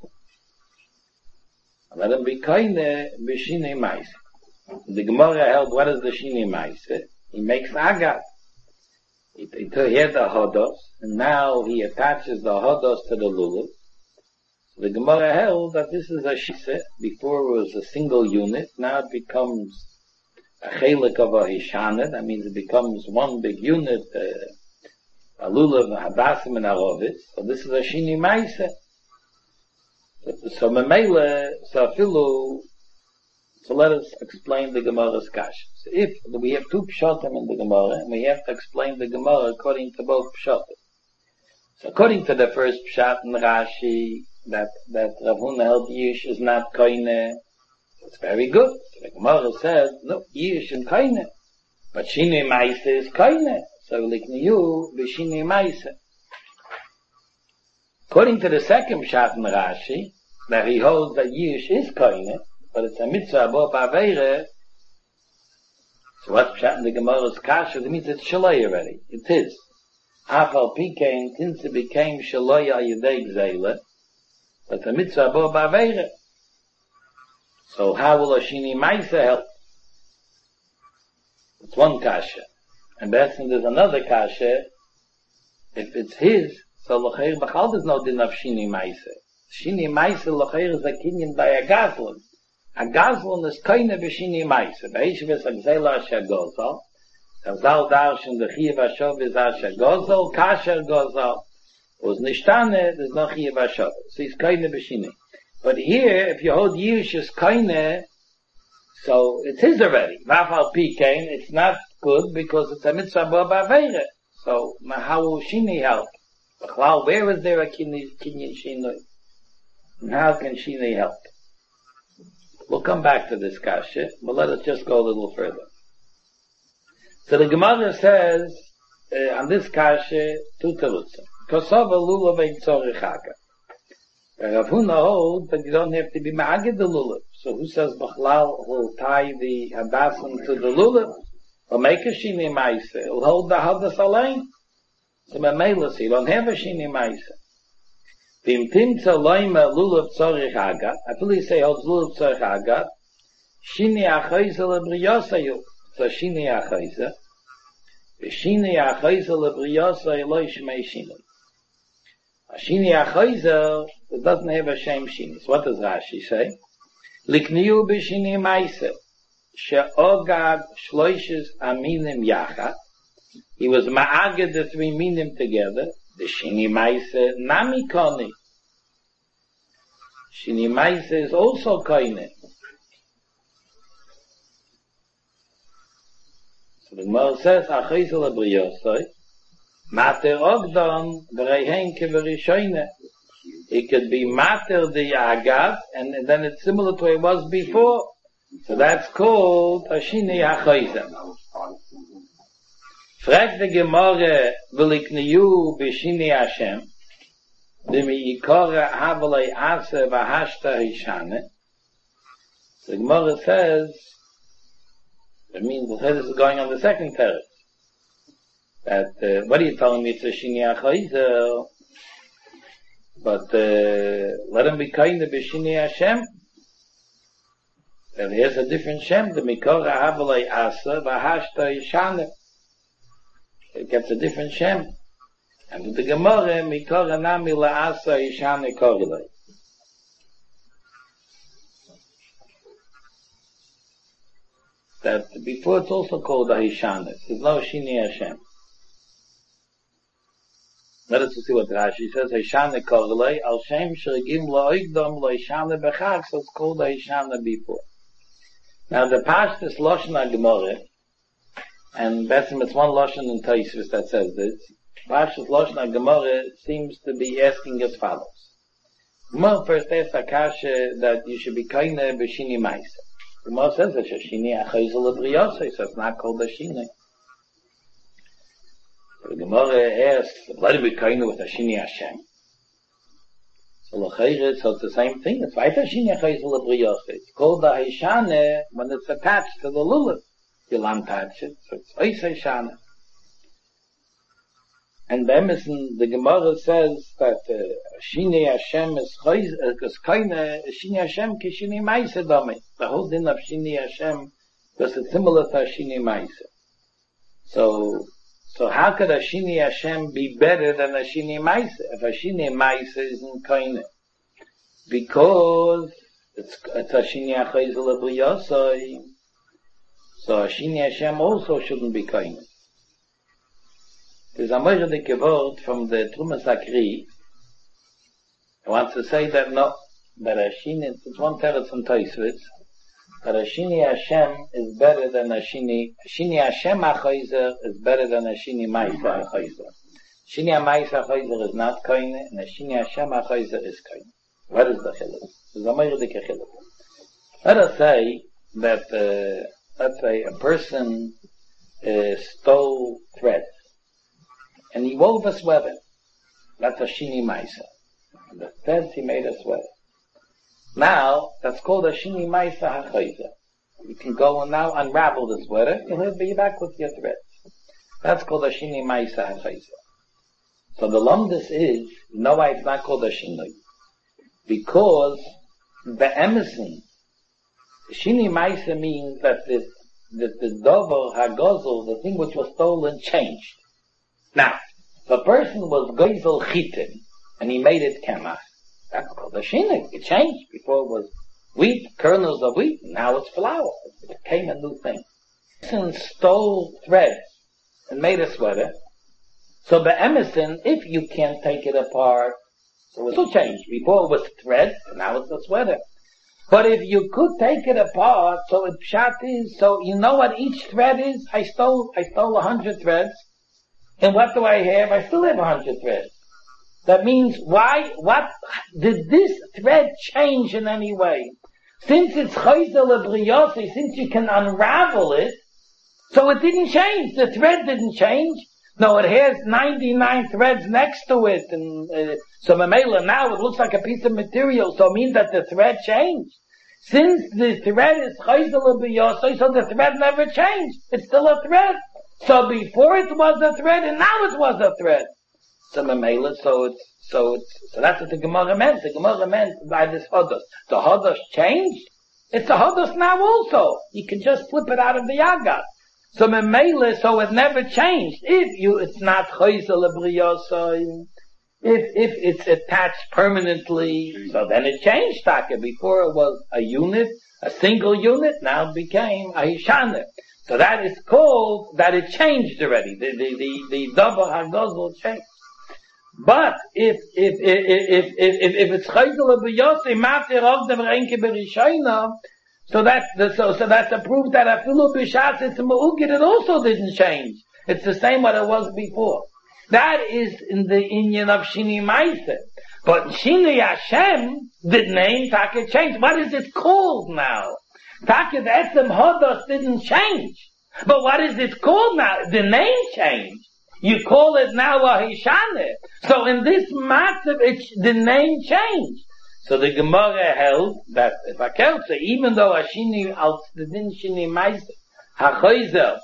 Let him be kaine b'shinei Maisa. The Gemara held, what is the shinei Maisa? He makes agat. He had the hodos, and now he attaches the hodos to the lulav. The Gemara held that this is a shise. Before it was a single unit. Now it becomes a chelik of a hishanet. That means it becomes one big unit, a lulav, a hadasim, and a rovis. So this is a shini maise. So memele, so afilu, so let us explain the Gemara's kasha. So if we have two pshatim in the Gemara, and we have to explain the Gemara according to both pshatim. So according to the first pshat in Rashi, that Rav Huna held Yish is not koine. It's very good. The Gemara says, no, Yish is koine. But Shinei Maise is koine. So Likne Yu b'Shinei Maise. According to the second pshat in Rashi, that he holds that Yish is koine, but it's a mitzvah bo ba'aveire. So what pshat in the Gemara's kasha? It means it's shaloi already. It is. Afal pikein tinse became shaloi al yedei gzeile. But the mitzvah bo ba'aveire. So how will a shini maisa help? It's one kasha. And then there's another kasha. If it's his, so l'cheir b'chal there's no din of shini maisa. Shini maisa l'cheir is a kinyan by a gazlan. A gazlan is kaina b'shini maisa. B'esheves agzela asher gozal. Avdal darshan the chiyav ashov is asher gozal. Kasher gozal. Was nishtane, there's no chiyav ashov. So he's kaina b'shini. But here, if you hold Yish as kaine, so it's his already. Vafal pikein, it's not good because it's a mitzvah bo ba'aveire. So how will Shini help? Where is there a kinyan Shinoi? And how can Shini help? We'll come back to this kasha, but let us just go a little further. So the Gemara says, on this kasha, two terutzim. Kosova lulav ein tzorich haka. Rav Huna holds that you don't have to be ma'agid the lulav. So who says Bachlal will tie the hadasim to the lulav? Or make a shini maise. He'll hold the hadas alain. So memela, so you don't have a shini maise. Vim timtza loima lulav tzorich hagat. I feel you say holds lulav tzorich hagat. Shini achayza lebriyosayu. So shini achayza. Shini achayza lebriyosayu lo yishmei shini. Shini achayza, it doesn't have a shame shini. So what does Rashi say? Likniu b'shini maise. She'ogad shloishes aminim yachat. He was ma'agad the three minim together. The shini maise nami koni. Shini maise is also koine. So the Gemara says, achayza lebriyosoi. Mater ogdon v'reihen keverishoyne. It could be mater the agad, and then it's similar to what it was before. So that's called a shini achayza. Frag the Gemara v'likniyu b'shini Hashem. Dimi yikora havalei ase v'hashta hishane. The Gemara says, it means the this is going on the second terrace. That, what are you telling me? It's a shini achayza. But, let him be kind of b'shini Hashem. And here's a different Shem. The mikora havalei asa v'hashta yishane. It gets a different Shem. And the Gemara, mikora nami la'asa yishane korilei. That before it's also called a Hishane. There's no shini Hashem. Let us see what Rashi says. Hishane korilei al shem shregim lo'igdom lo'ishane bechag. So it's called a Hishane before. Now the Pashtus Lashon HaGemara, and Betzim it's one Lashon in Taisvis that says this, Parshas Loshna Gemara seems to be asking as follows. Gemara first asks Akasha that you should be kaina b'shini ma'isa. Gemara says that shini achayzel lebriyosei, so it's not called a shini. The Gemara asks, let it be kaina with a shini Hashem. So it's the same thing. It's like a shini achayzel lebriyosei. It's called the Heshane when it's attached to the lulav. You'll untouch it, so it's oisei shana. And the Emerson, the Gemara says that Shini Hashem is kaina, Shini Hashem ki Shini Maisa dami. The whole din of Shini Hashem was similar to Shini Maisa. So how could a Shini Hashem be better than a Shini Maisa if a Shini Maisa isn't kaina? Because it's a Shini Achayzel Abriyosai. So a Shini Hashem also shouldn't be kaina. There's a moichadike word from the Trumas Akri. I want to say that no, that a Shini, it's one teretz from Tosfos, that a Shini Hashem is better than a Shini Hashem HaChayzer is better than a Shini Maisa HaChayzer. Shini Maisa HaChayzer is not kaina, and a Shini Hashem HaChayzer is kaina. What is the chiluk? There's a moichadike chiluk. Let us say that, let's say a person stole thread. And he wove a sweater. That's a shini maisa. The threads he made a sweater. Now, that's called a shini maisa hachayza. You can go and now unravel the sweater, you'll be back with your threads. That's called a shini maisa hachayza. So the lumdus is, you know why it's not called a shini? Because the emerson, shini maisa means that the dover hagozel, the thing which was stolen, changed. Now, if a person was goizel chitin, and he made it kemach, that's called a shinik. It changed. Before it was wheat, kernels of wheat, now it's flour. It became a new thing. A person stole thread and made a sweater. So the emerson, if you can't take it apart, so it will change. Before it was thread, now it's a sweater. But if you could take it apart, so it pshat is, so you know what each thread is? I stole 100 threads. And what do I have? I still have 100 threads. That means what did this thread change in any way? Since it's chayzel lebriyosei, since you can unravel it, so it didn't change. The thread didn't change. No, it has 99 threads next to it, and so mamela now it looks like a piece of material. So it means that the thread changed. Since the thread is chayzel lebriyosei, so the thread never changed. It's still a thread. So before it was a thread, and now it was a thread. So mamela, so that's what the Gemara meant. The Gemara meant by this hodos. The hodos changed. It's a hodos now also. You can just flip it out of the yagat. So mamela, so it never changed. It's not chayzel lebriyosei. If it's attached permanently, so then it changed. Taka. Before it was a unit, a single unit. Now it became a hishana. So that is called that it changed already. The double hagozel changed. But if it's chayzel b'yosei matir of the renke b'rishayna, so that's a proof that afilu b'shatz it's a me'ugid, it also didn't change. It's the same what it was before. That is in the inyan of shini ma'aseh. But shini Hashem, the name taka changed. What is it called now? Taka the etzem hodos didn't change. But what is it called now? The name changed. You call it now a Hishane. So in this matzav, the name changed. So the Gemara held that if I can't say, even though Ashini al Tzedin Shini Ma'aseh HaChoyzer,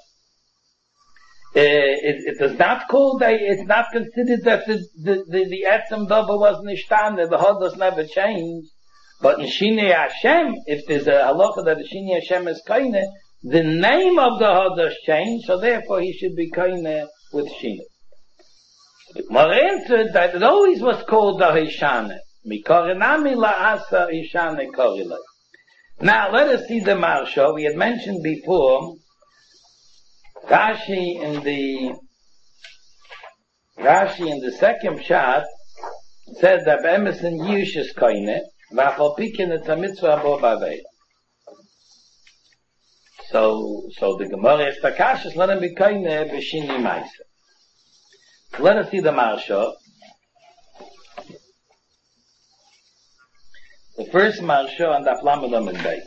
it is not called, it's not considered that the etzem dover was nishtane, the hodos never changed. But in Shini Hashem, if there's a halacha that the Shini Hashem is kaine, the name of the hodos changed, so therefore he should be kaine with Shini. The Gemara answered that it always was called the Hishane. Mikorinami la'asa Hishane korilei. Now let us see the Marsha. We had mentioned before, Rashi in the second shot said that Emerson Yush is kaine. So the Gemara is Takashis, let him be kaine b'shini ma'aseh. Let us see the Marsha. The first Marsha on the Aflamadam and Beit.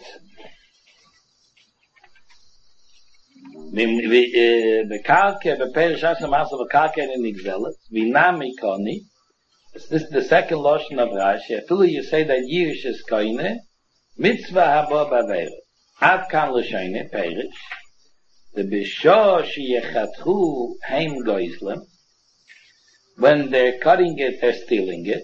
Bekalke, Beperish Hashem Asa Bekalke in Nigzelet, Vinami Koni. This is the second lotion of Rashi. After you say that Yish is Koine, Mitzvah Haba Baver. Ad Kan L'Shoine, Perish. The Bishor Sheyechatchu Heim Goizlem. When they're cutting it, they're stealing it.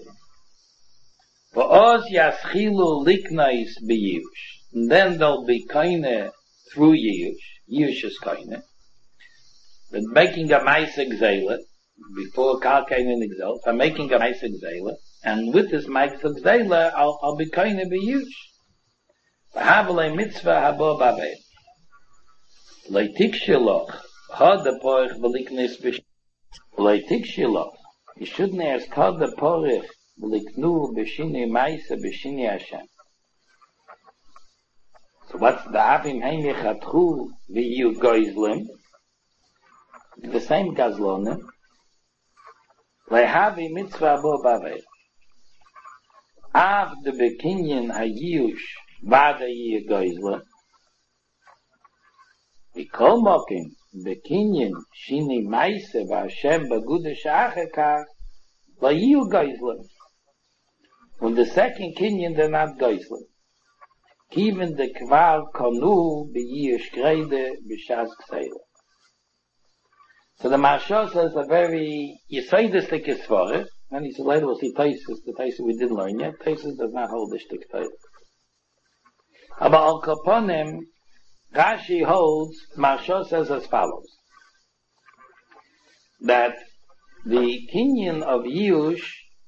V'oz Yaschilu Liknais B'Yish. And then they'll be Koine through Yish. Yish is Koine. But making a Maisig Zaylet, before Kalkain in Exalt, I'm making a Maisig Zaylet, and with this Maisig Zaylet, I'll be Koine B'Yish. V'havelei Mitzvah Habo Babeh. Leitik Shiloch, Hada Porich V'liknis B'Yish. Leitik Shiloch. You shouldn't ask Hada Porich V'liknu B'Shini Maisa B'Shini Hashem. So what's the Avim Heim Yechatchu V'Yu Goizlim? The same Gazlonim. Lehavi Mitzvah Bo Baveh. Av the Bekinyan Hayush Vada Yu Goizlim. Mikol Mokim Bekinyan Shini Maisa V'Hashem B'Gudesh Achekach V'Yu Goizlim. When the second Kinyan they're not Goizlim. Even the Kval Konu B'Yish Grede B'Shaz Kseilah. So the Marsha says a very Yesodistic Yisvarech, and he said later we'll see Taisus, the Taisus we didn't learn yet. Taisus does not hold the Shtik Taisus. But Al Kaponim, Rashi holds, Marsha says as follows, that the Kinyan of Yush,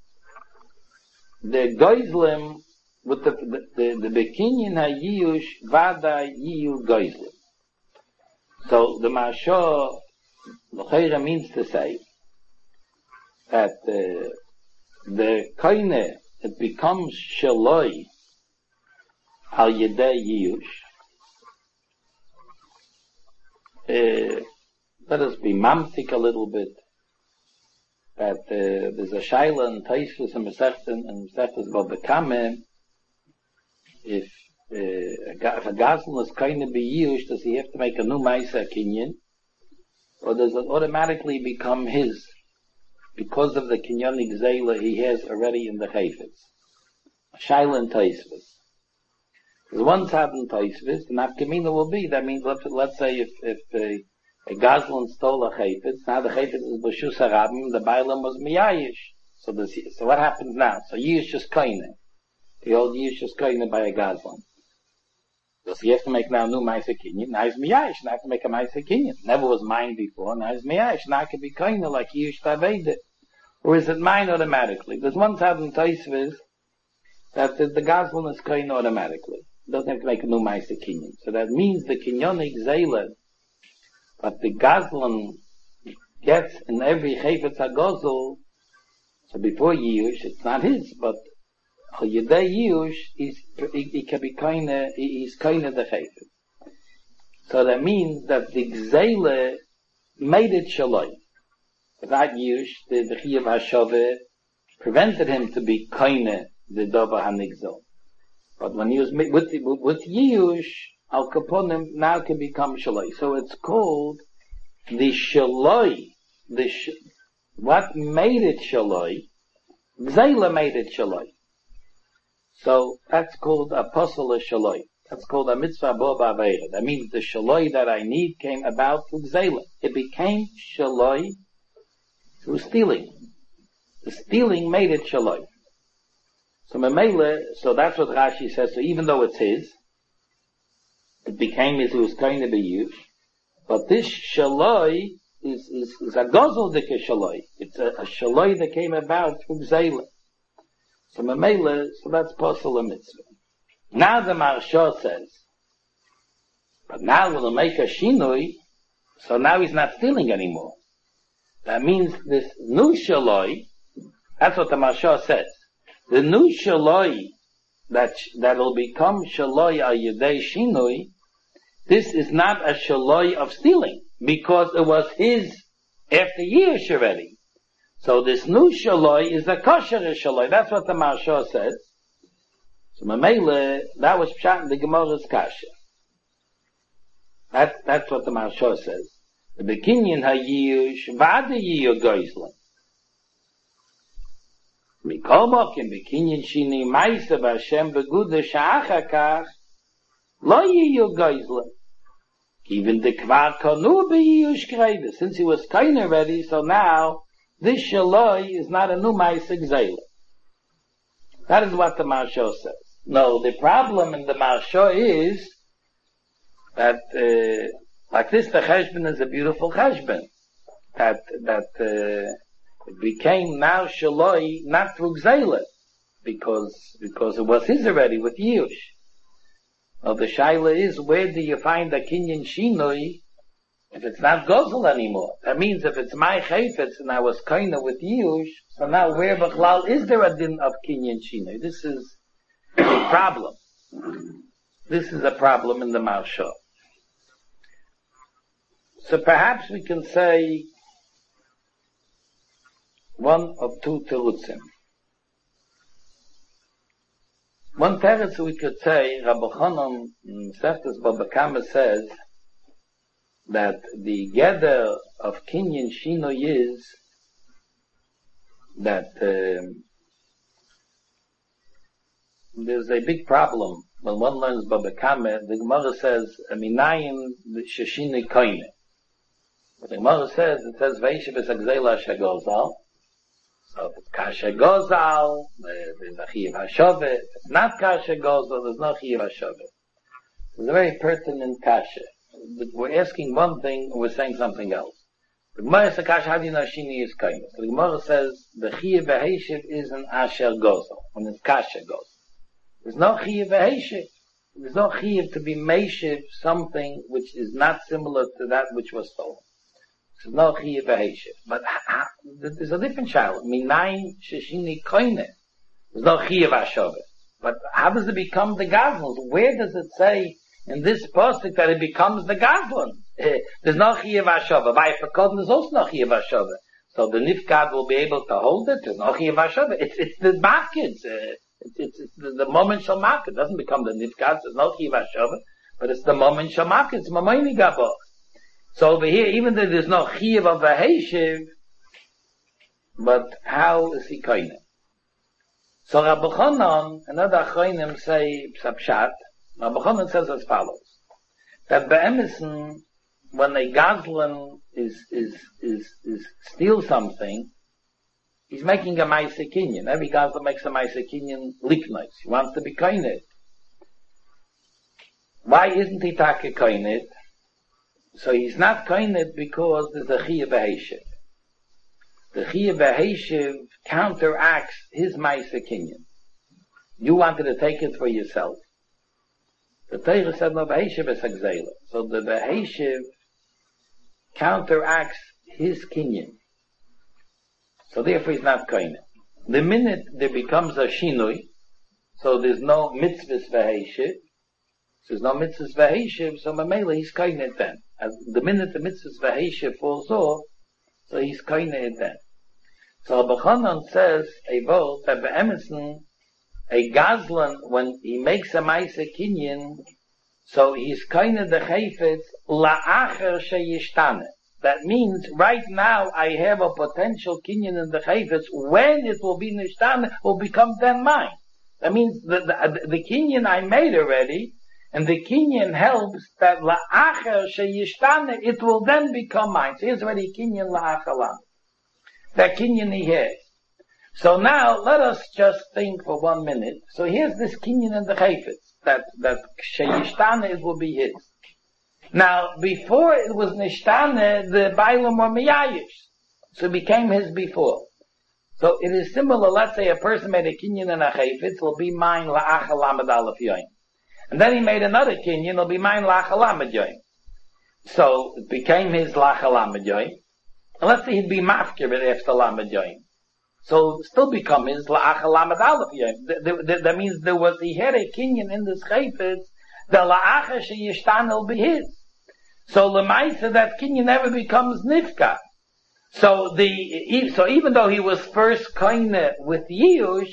the Goizlim, with the Bekinyan HaYiyush, Vada Yiyu Goizlim. So the Marsha L'cheira means to say that the koine, it becomes shaloi al yedei yiyush. Let us be mamtik a little bit. That there's a shaila and Taisvus and Mesechtes Babekame. If a gazlan is koine be yiyush, does he have to make a new ma'isa kinyan? Or does it automatically become his because of the kinyonik zayla he has already in the chayfetz? Shaila and Taisvus. Because one tzad in Taisvus, the nafkamina will be, that means let's say if a gazlan stole a chayfetz, now the chayfetz is b'shus harabim, the bailam was miyayish. So what happens now? So yish is koine. The old yish is koine by a gazlan. So he has to make now a new Maisa Kinyan. Now he's Miyayish. Now I have to make a Maisa Kinyan. Never was mine before. Now he's Miyayish. Now it can be kind of like Yish Taved. Or is it mine automatically? There's one tab in Taisviz that the Gazlan is kind automatically. Doesn't have to make a new Maisa Kinyan. So that means the Kinyonik Zaylet that the Gazlan gets in every Chayfetz HaGozel. So before Yish, it's not his, but Yedei Yush, he can be he's kinda the chayfet. So that means that the Gzeile made it shaloi. Without Yush, the Chiyav HaShaveh prevented him to be kinda the Dova HaNigzol. But when he was with Yush, Al Kaponim now can become shaloi. So it's called the shaloi. What made it shaloi? Gzeile made it shaloi. So that's called a apostle shaloi. That's called a mitzvah bo ba'avera. That means the shaloi that I need came about through gzeila. It became shaloi through stealing. The stealing made it shaloi. So memele, so that's what Rashi says. So even though it's his, it became his. It was going to be used. But this shaloi is a gozel dike shaloi. It's a shaloi that came about through gzeila. So Mamela, so that's possible a mitzvah. Now the Marsha says, but now we'll make a shinoi, so now he's not stealing anymore. That means this new shaloi, that's what the Marsha says. The new shaloi, that'll become shaloi al yedei shinoi, this is not a shaloi of stealing, because it was his after years already. So this new shaloi is a kosher shaloi. That's what the Maharsha says. So Mamele, that was pshat in the Gemara's kasha. That's what the Maharsha says. The bekinyan hayiyush vada yiyu goizlan. Mikomokim bekinyan shini ma'isa v'Hashem beguda sha'achakach lo yiyu goizlan. Even the kvar konu b'yiyush kreiva. Since he was kind already, so now this shaloi is not a new ma'isa gzeila. That is what the Maharsha says. No, the problem in the Maharsha is that like this, the cheshbon is a beautiful cheshbon. That it became now shaloi not through gzeila, because it was his already with Yush. Now the shaila is, where do you find a kinyan shinoi if it's not gozel anymore? That means if it's my chayfetz and I was kinda with Yush, so now where b'chlal is there a din of kinyan shinoi? This is a problem. This is a problem in the Maharsha. So perhaps we can say one of two terutzim. One teretz we could say, Rabbi Chanan Seftas Baba Kama says that the gather of kinyan shino is that there's a big problem when one learns Baba Kama. The Gemara says Minayim Sheshini Koine. The Gemara says, it says Veishiv is Agzela Shagozal. So if it's Kasha Gozal, there's a Chiyav HaShovet. If it's not Kasha Gozal, there's no Chiyav HaShovet. It's a very pertinent Kasha. We're asking one thing and we're saying something else. The Gemara says, Kasha Hadi Nashini is Kaina. So the Gemara says, the Chiyav HaShiv is an Asher Gozal, when it's Kasha Gozal. There's no Chiyav HaShiv. There's no Chiyav to be Meishiv something which is not similar to that which was stolen. There's no Chiyav HaShiv. But there's a different child. Minayin Sheshini Koine. There's no Chiyav HaShovet. But how does it become the Gazlan? Where does it say in this pasuk that it becomes the Gazlan? There's no Chiyav HaShovet. By Fakodin there's also no Chiyav HaShovet. So the Nifkad will be able to hold it. There's no Chiyav HaShovet. It's the markets. It's the moment shall market. It doesn't become the Nifkad. There's no Chiyav HaShovet. But it's the moment shall market. It's Mamayni Gabo. So over here, even though there's no Chiyav of a Heshiv, but how is he koine? So Rabbi Chanan and other Achronim say Pshat. Rabbi Chanan says as follows: that be'emison, when a Gazlan is steal something, he's making a Maisa Kinyan. Every Gazlan makes a Maisa Kinyan liknois. He wants to be koine. Why isn't he taka koine? So he's not koine because there's a Chiyav HaShiv. The Chiyav HaShiv counteracts his Maisa Kinyan. You wanted to take it for yourself. The Torah said no Beheshiv is Agzela. So the Beheshiv counteracts his Kinyan. So therefore he's not koine. The minute there becomes a Shinui, so there's no mitzvahs Beheshiv, there's no mitzvahs Beheshiv, so Mamela he's koine then. As the minute the mitzvahs Beheshiv falls off, so he's koine then. So Rabbi Chanan says a vote that be'emetzen, a Gazlan, when he makes a Maisa Kinyan, so he's koine the chayfetz la'acher sheyishtane. That means right now I have a potential Kinyan in the chayfetz. When it will be nishtane, will become then mine. That means the Kinyan I made already, and the Kinyan helps that la'acher sheyishtane, it will then become mine. So here's already Kinyan la'acher lam. That Kinyan he has. So now let us just think for 1 minute. So here's this Kinyan in the chayfetz, that sheyishtane it will be his. Now, before it was nishtane, the bailam were miyayish. So it became his before. So it is similar, let's say a person made a Kinyan and a chayfetz, will be mine la'achal lamed alef yoyim. And then he made another Kinyan, it'll be mine la'achal lamed yoyim. So it became his la'achal lamed yoyim. And let's say he'd be mafkir after lamed yoyim. So it still become his la'achal lamed alef yoyim. That means he had a Kinyan in this chayfetz, the la'achar sheyishtan will be his. So l'maisa that Kinyan never becomes nifka. So even though he was first kinda with Yush,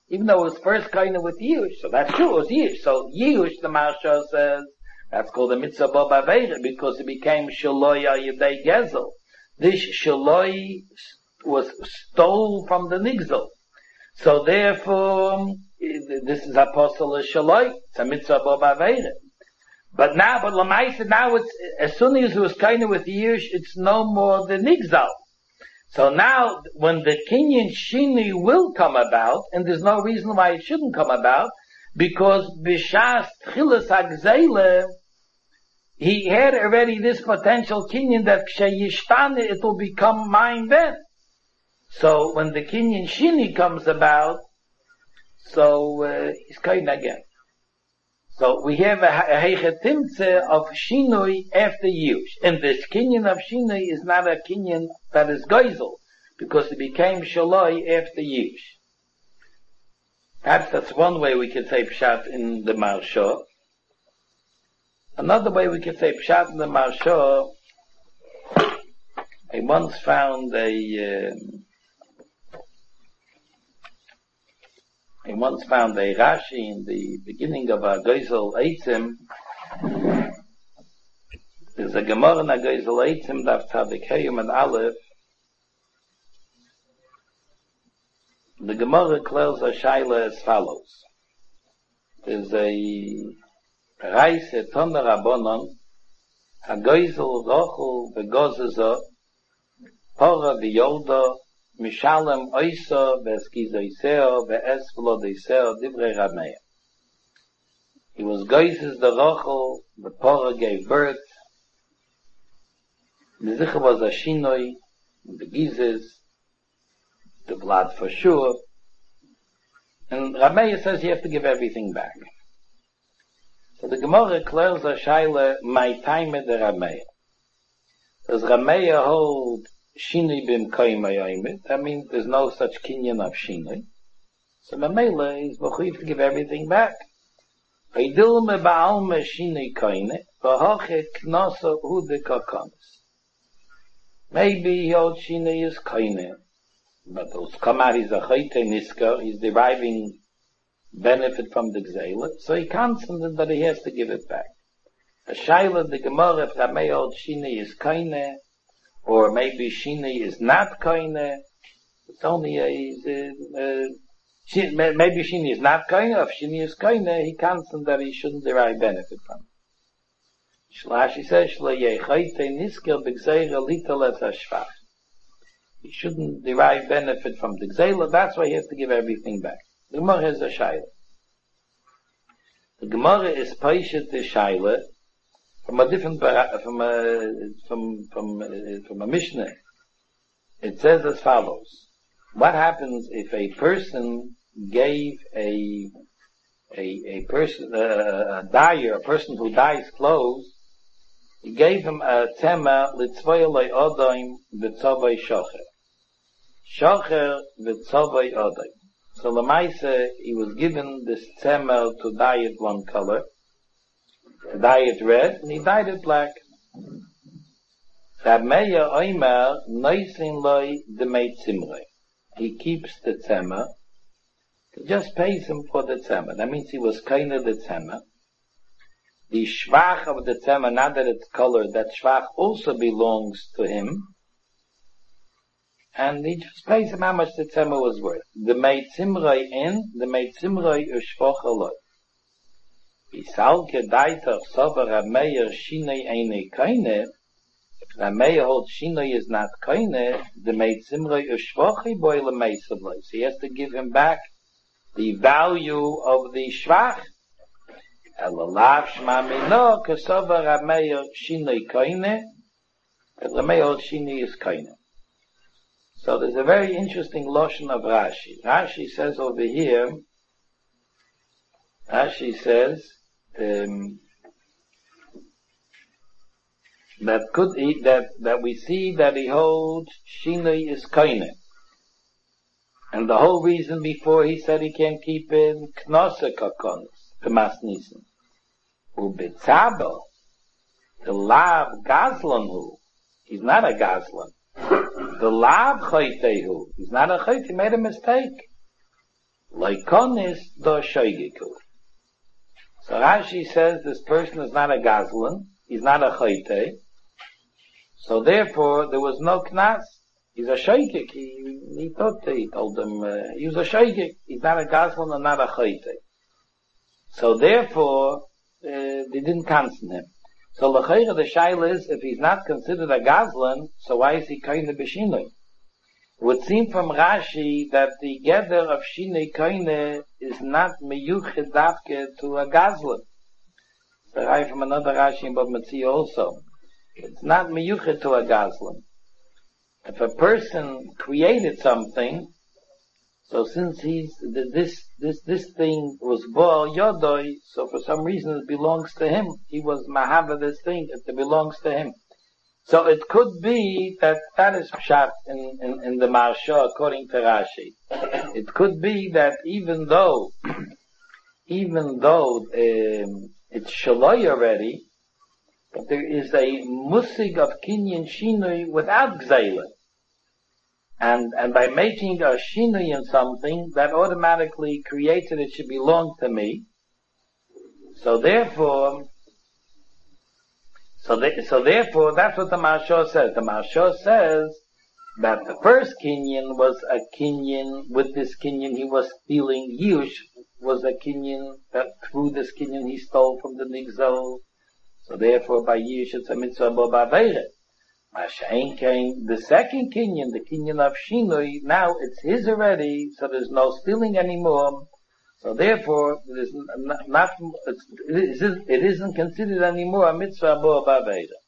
so that's true, it was Yush. So Yush, the Maharsha says, that's called the mitzvah b'aveira, because it became Shaloi Yedei Gezel. This Shaloi was stole from the Nigzel. So therefore, this is apostle Shaloi, it's a mitzvah b'aveira. But Lamaisa, now it's, as soon as it was kinda with Yush, it's no more the Nigzal. So now, when the Kinyan Shini will come about, and there's no reason why it shouldn't come about, because Bishas Tchilas HaGzeile, he had already this potential Kinyan that Kshayishtane, it will become mine then. So when the Kinyan Shini comes about, so he's kind again. So we have a heichetimtze of Shinui after Yush. And this Kinyan of Shinui is not a Kinyan that is Geisel, because it became Shaloi after Yush. Perhaps that's one way we could say Pshat in the Maharsha. Another way we could say Pshat in the Maharsha, I once found a Rashi in the beginning of a Geisel Eitzim. There's a Gemara in a Geisel Eitzim, Daf Tzadik Heyum and Aleph. The Gemara declares a Shaila as follows. There's a Reis Etona Rabbanon, a Geisel Rochel V'Gozeza, Pora V'Yolda, Mishalem Oisa Veskizoiseo Ve'esvlo Deiseo Divrei Rameya. He was Geizes the Rochel, the Pora gave birth. The Zicha was a Shinoi, the Gizes, the blood for sure. And Rameya says you have to give everything back. So the Gemara declares a Shaila, my time at the Rameya. Does Rameya hold Shinui bim koyim? That means there's no such kinyan of Shinui. So Mamela is mechuyev to give everything back. Eidil me ba'al me Shinui koyne, v'hoche knosa hu de kakonis. Maybe old Shinui is koyne, but those kamar is a chayte niska, he's deriving benefit from the gzeila, so he consented that he has to give it back. A shaila the Gemara, if Ramei old Shinui is koyne, or maybe Shini is not koine. It's only maybe Shini is not koine. If Shini is koine, he constant that he shouldn't derive benefit from it. Shlashi says, he shouldn't derive benefit from the gzeila. That's why he has to give everything back. The Gemara has a shaila. The Gemara is paishet the shaila from a different from a Mishnah. It says as follows: what happens if a person gave a person a dyer, a person who dyes clothes, he gave him a tema litzvay le'odaim v'tzavay shocher v'tzavay odaim. So Lamaisa, he was given this tema to dye it one color, to dye it red, and he dyed it black. Rameya Oimer noisin loy demeit simrei. He keeps the tzema. He just pays him for the tzema. That means he was kind of the tzema. The shvach of the tzema, not that it's colored, that shvach also belongs to him. And he just pays him how much the tzema was worth. The meit simrei in, the meit simrei ushvoch aloi. Isalke daitach sover Rameya shinei eine keine. If Rameya holds shinei is not keine, the meit simrei ushvochi boile meisavloi. So he has to give him back the value of the shvach. Elalav shma mino kesover Rameya shinei keine. If Rameya holds shinei is keine. So there's a very interesting loshon of Rashi. Rashi says over here, Rashi says, that we see that he holds Shinui is koine. And the whole reason before he said he can't keep in Knosse kakonis, Pemas Nisan. Ubetzabo, the lav gazlan hu, he's not a gazlan. The lav chaytehu. He's not a chayte, he made a mistake. Leikonis do shoygiku. So Rashi says this person is not a gazlan, he's not a chayte. So therefore, there was no knas. He's a shaykik. He told him, he was a shaykik. He's not a gazlan and not a chayte. So therefore, they didn't cancel him. So l'chayra the shaila is, if he's not considered a gazlan, so why is he kind of b'shinoi? It would seem from Rashi that the gather of shinoi koine is not meyuched dafke to a gazlan. So I from another Rashi in Bab Metzia also. It's not meyuched to a gazlan. If a person created something, so since this thing was Baal Yodoi, so for some reason it belongs to him. He was Mahava this thing, it belongs to him. So it could be that is pshat in the Marsha according to Rashi. It could be that even though it's Shaloi already, but there is a musig of Kinyan Shinui without Gzeilah. And by making a shinui in something, that automatically creates it should belong to me. So therefore, that's what the Marsha says. The Marsha says that the first Kinyan was a Kinyan, with this Kinyan he was stealing. Yush was a Kinyan, that through this Kinyan he stole from the Nigzol. So therefore by Yush it's a mitzvah b'averet. The second Kinyan, the Kinyan of Shinui, now it's his already, so there's no stealing anymore. So therefore, it isn't considered anymore a mitzvah bo b'aveda.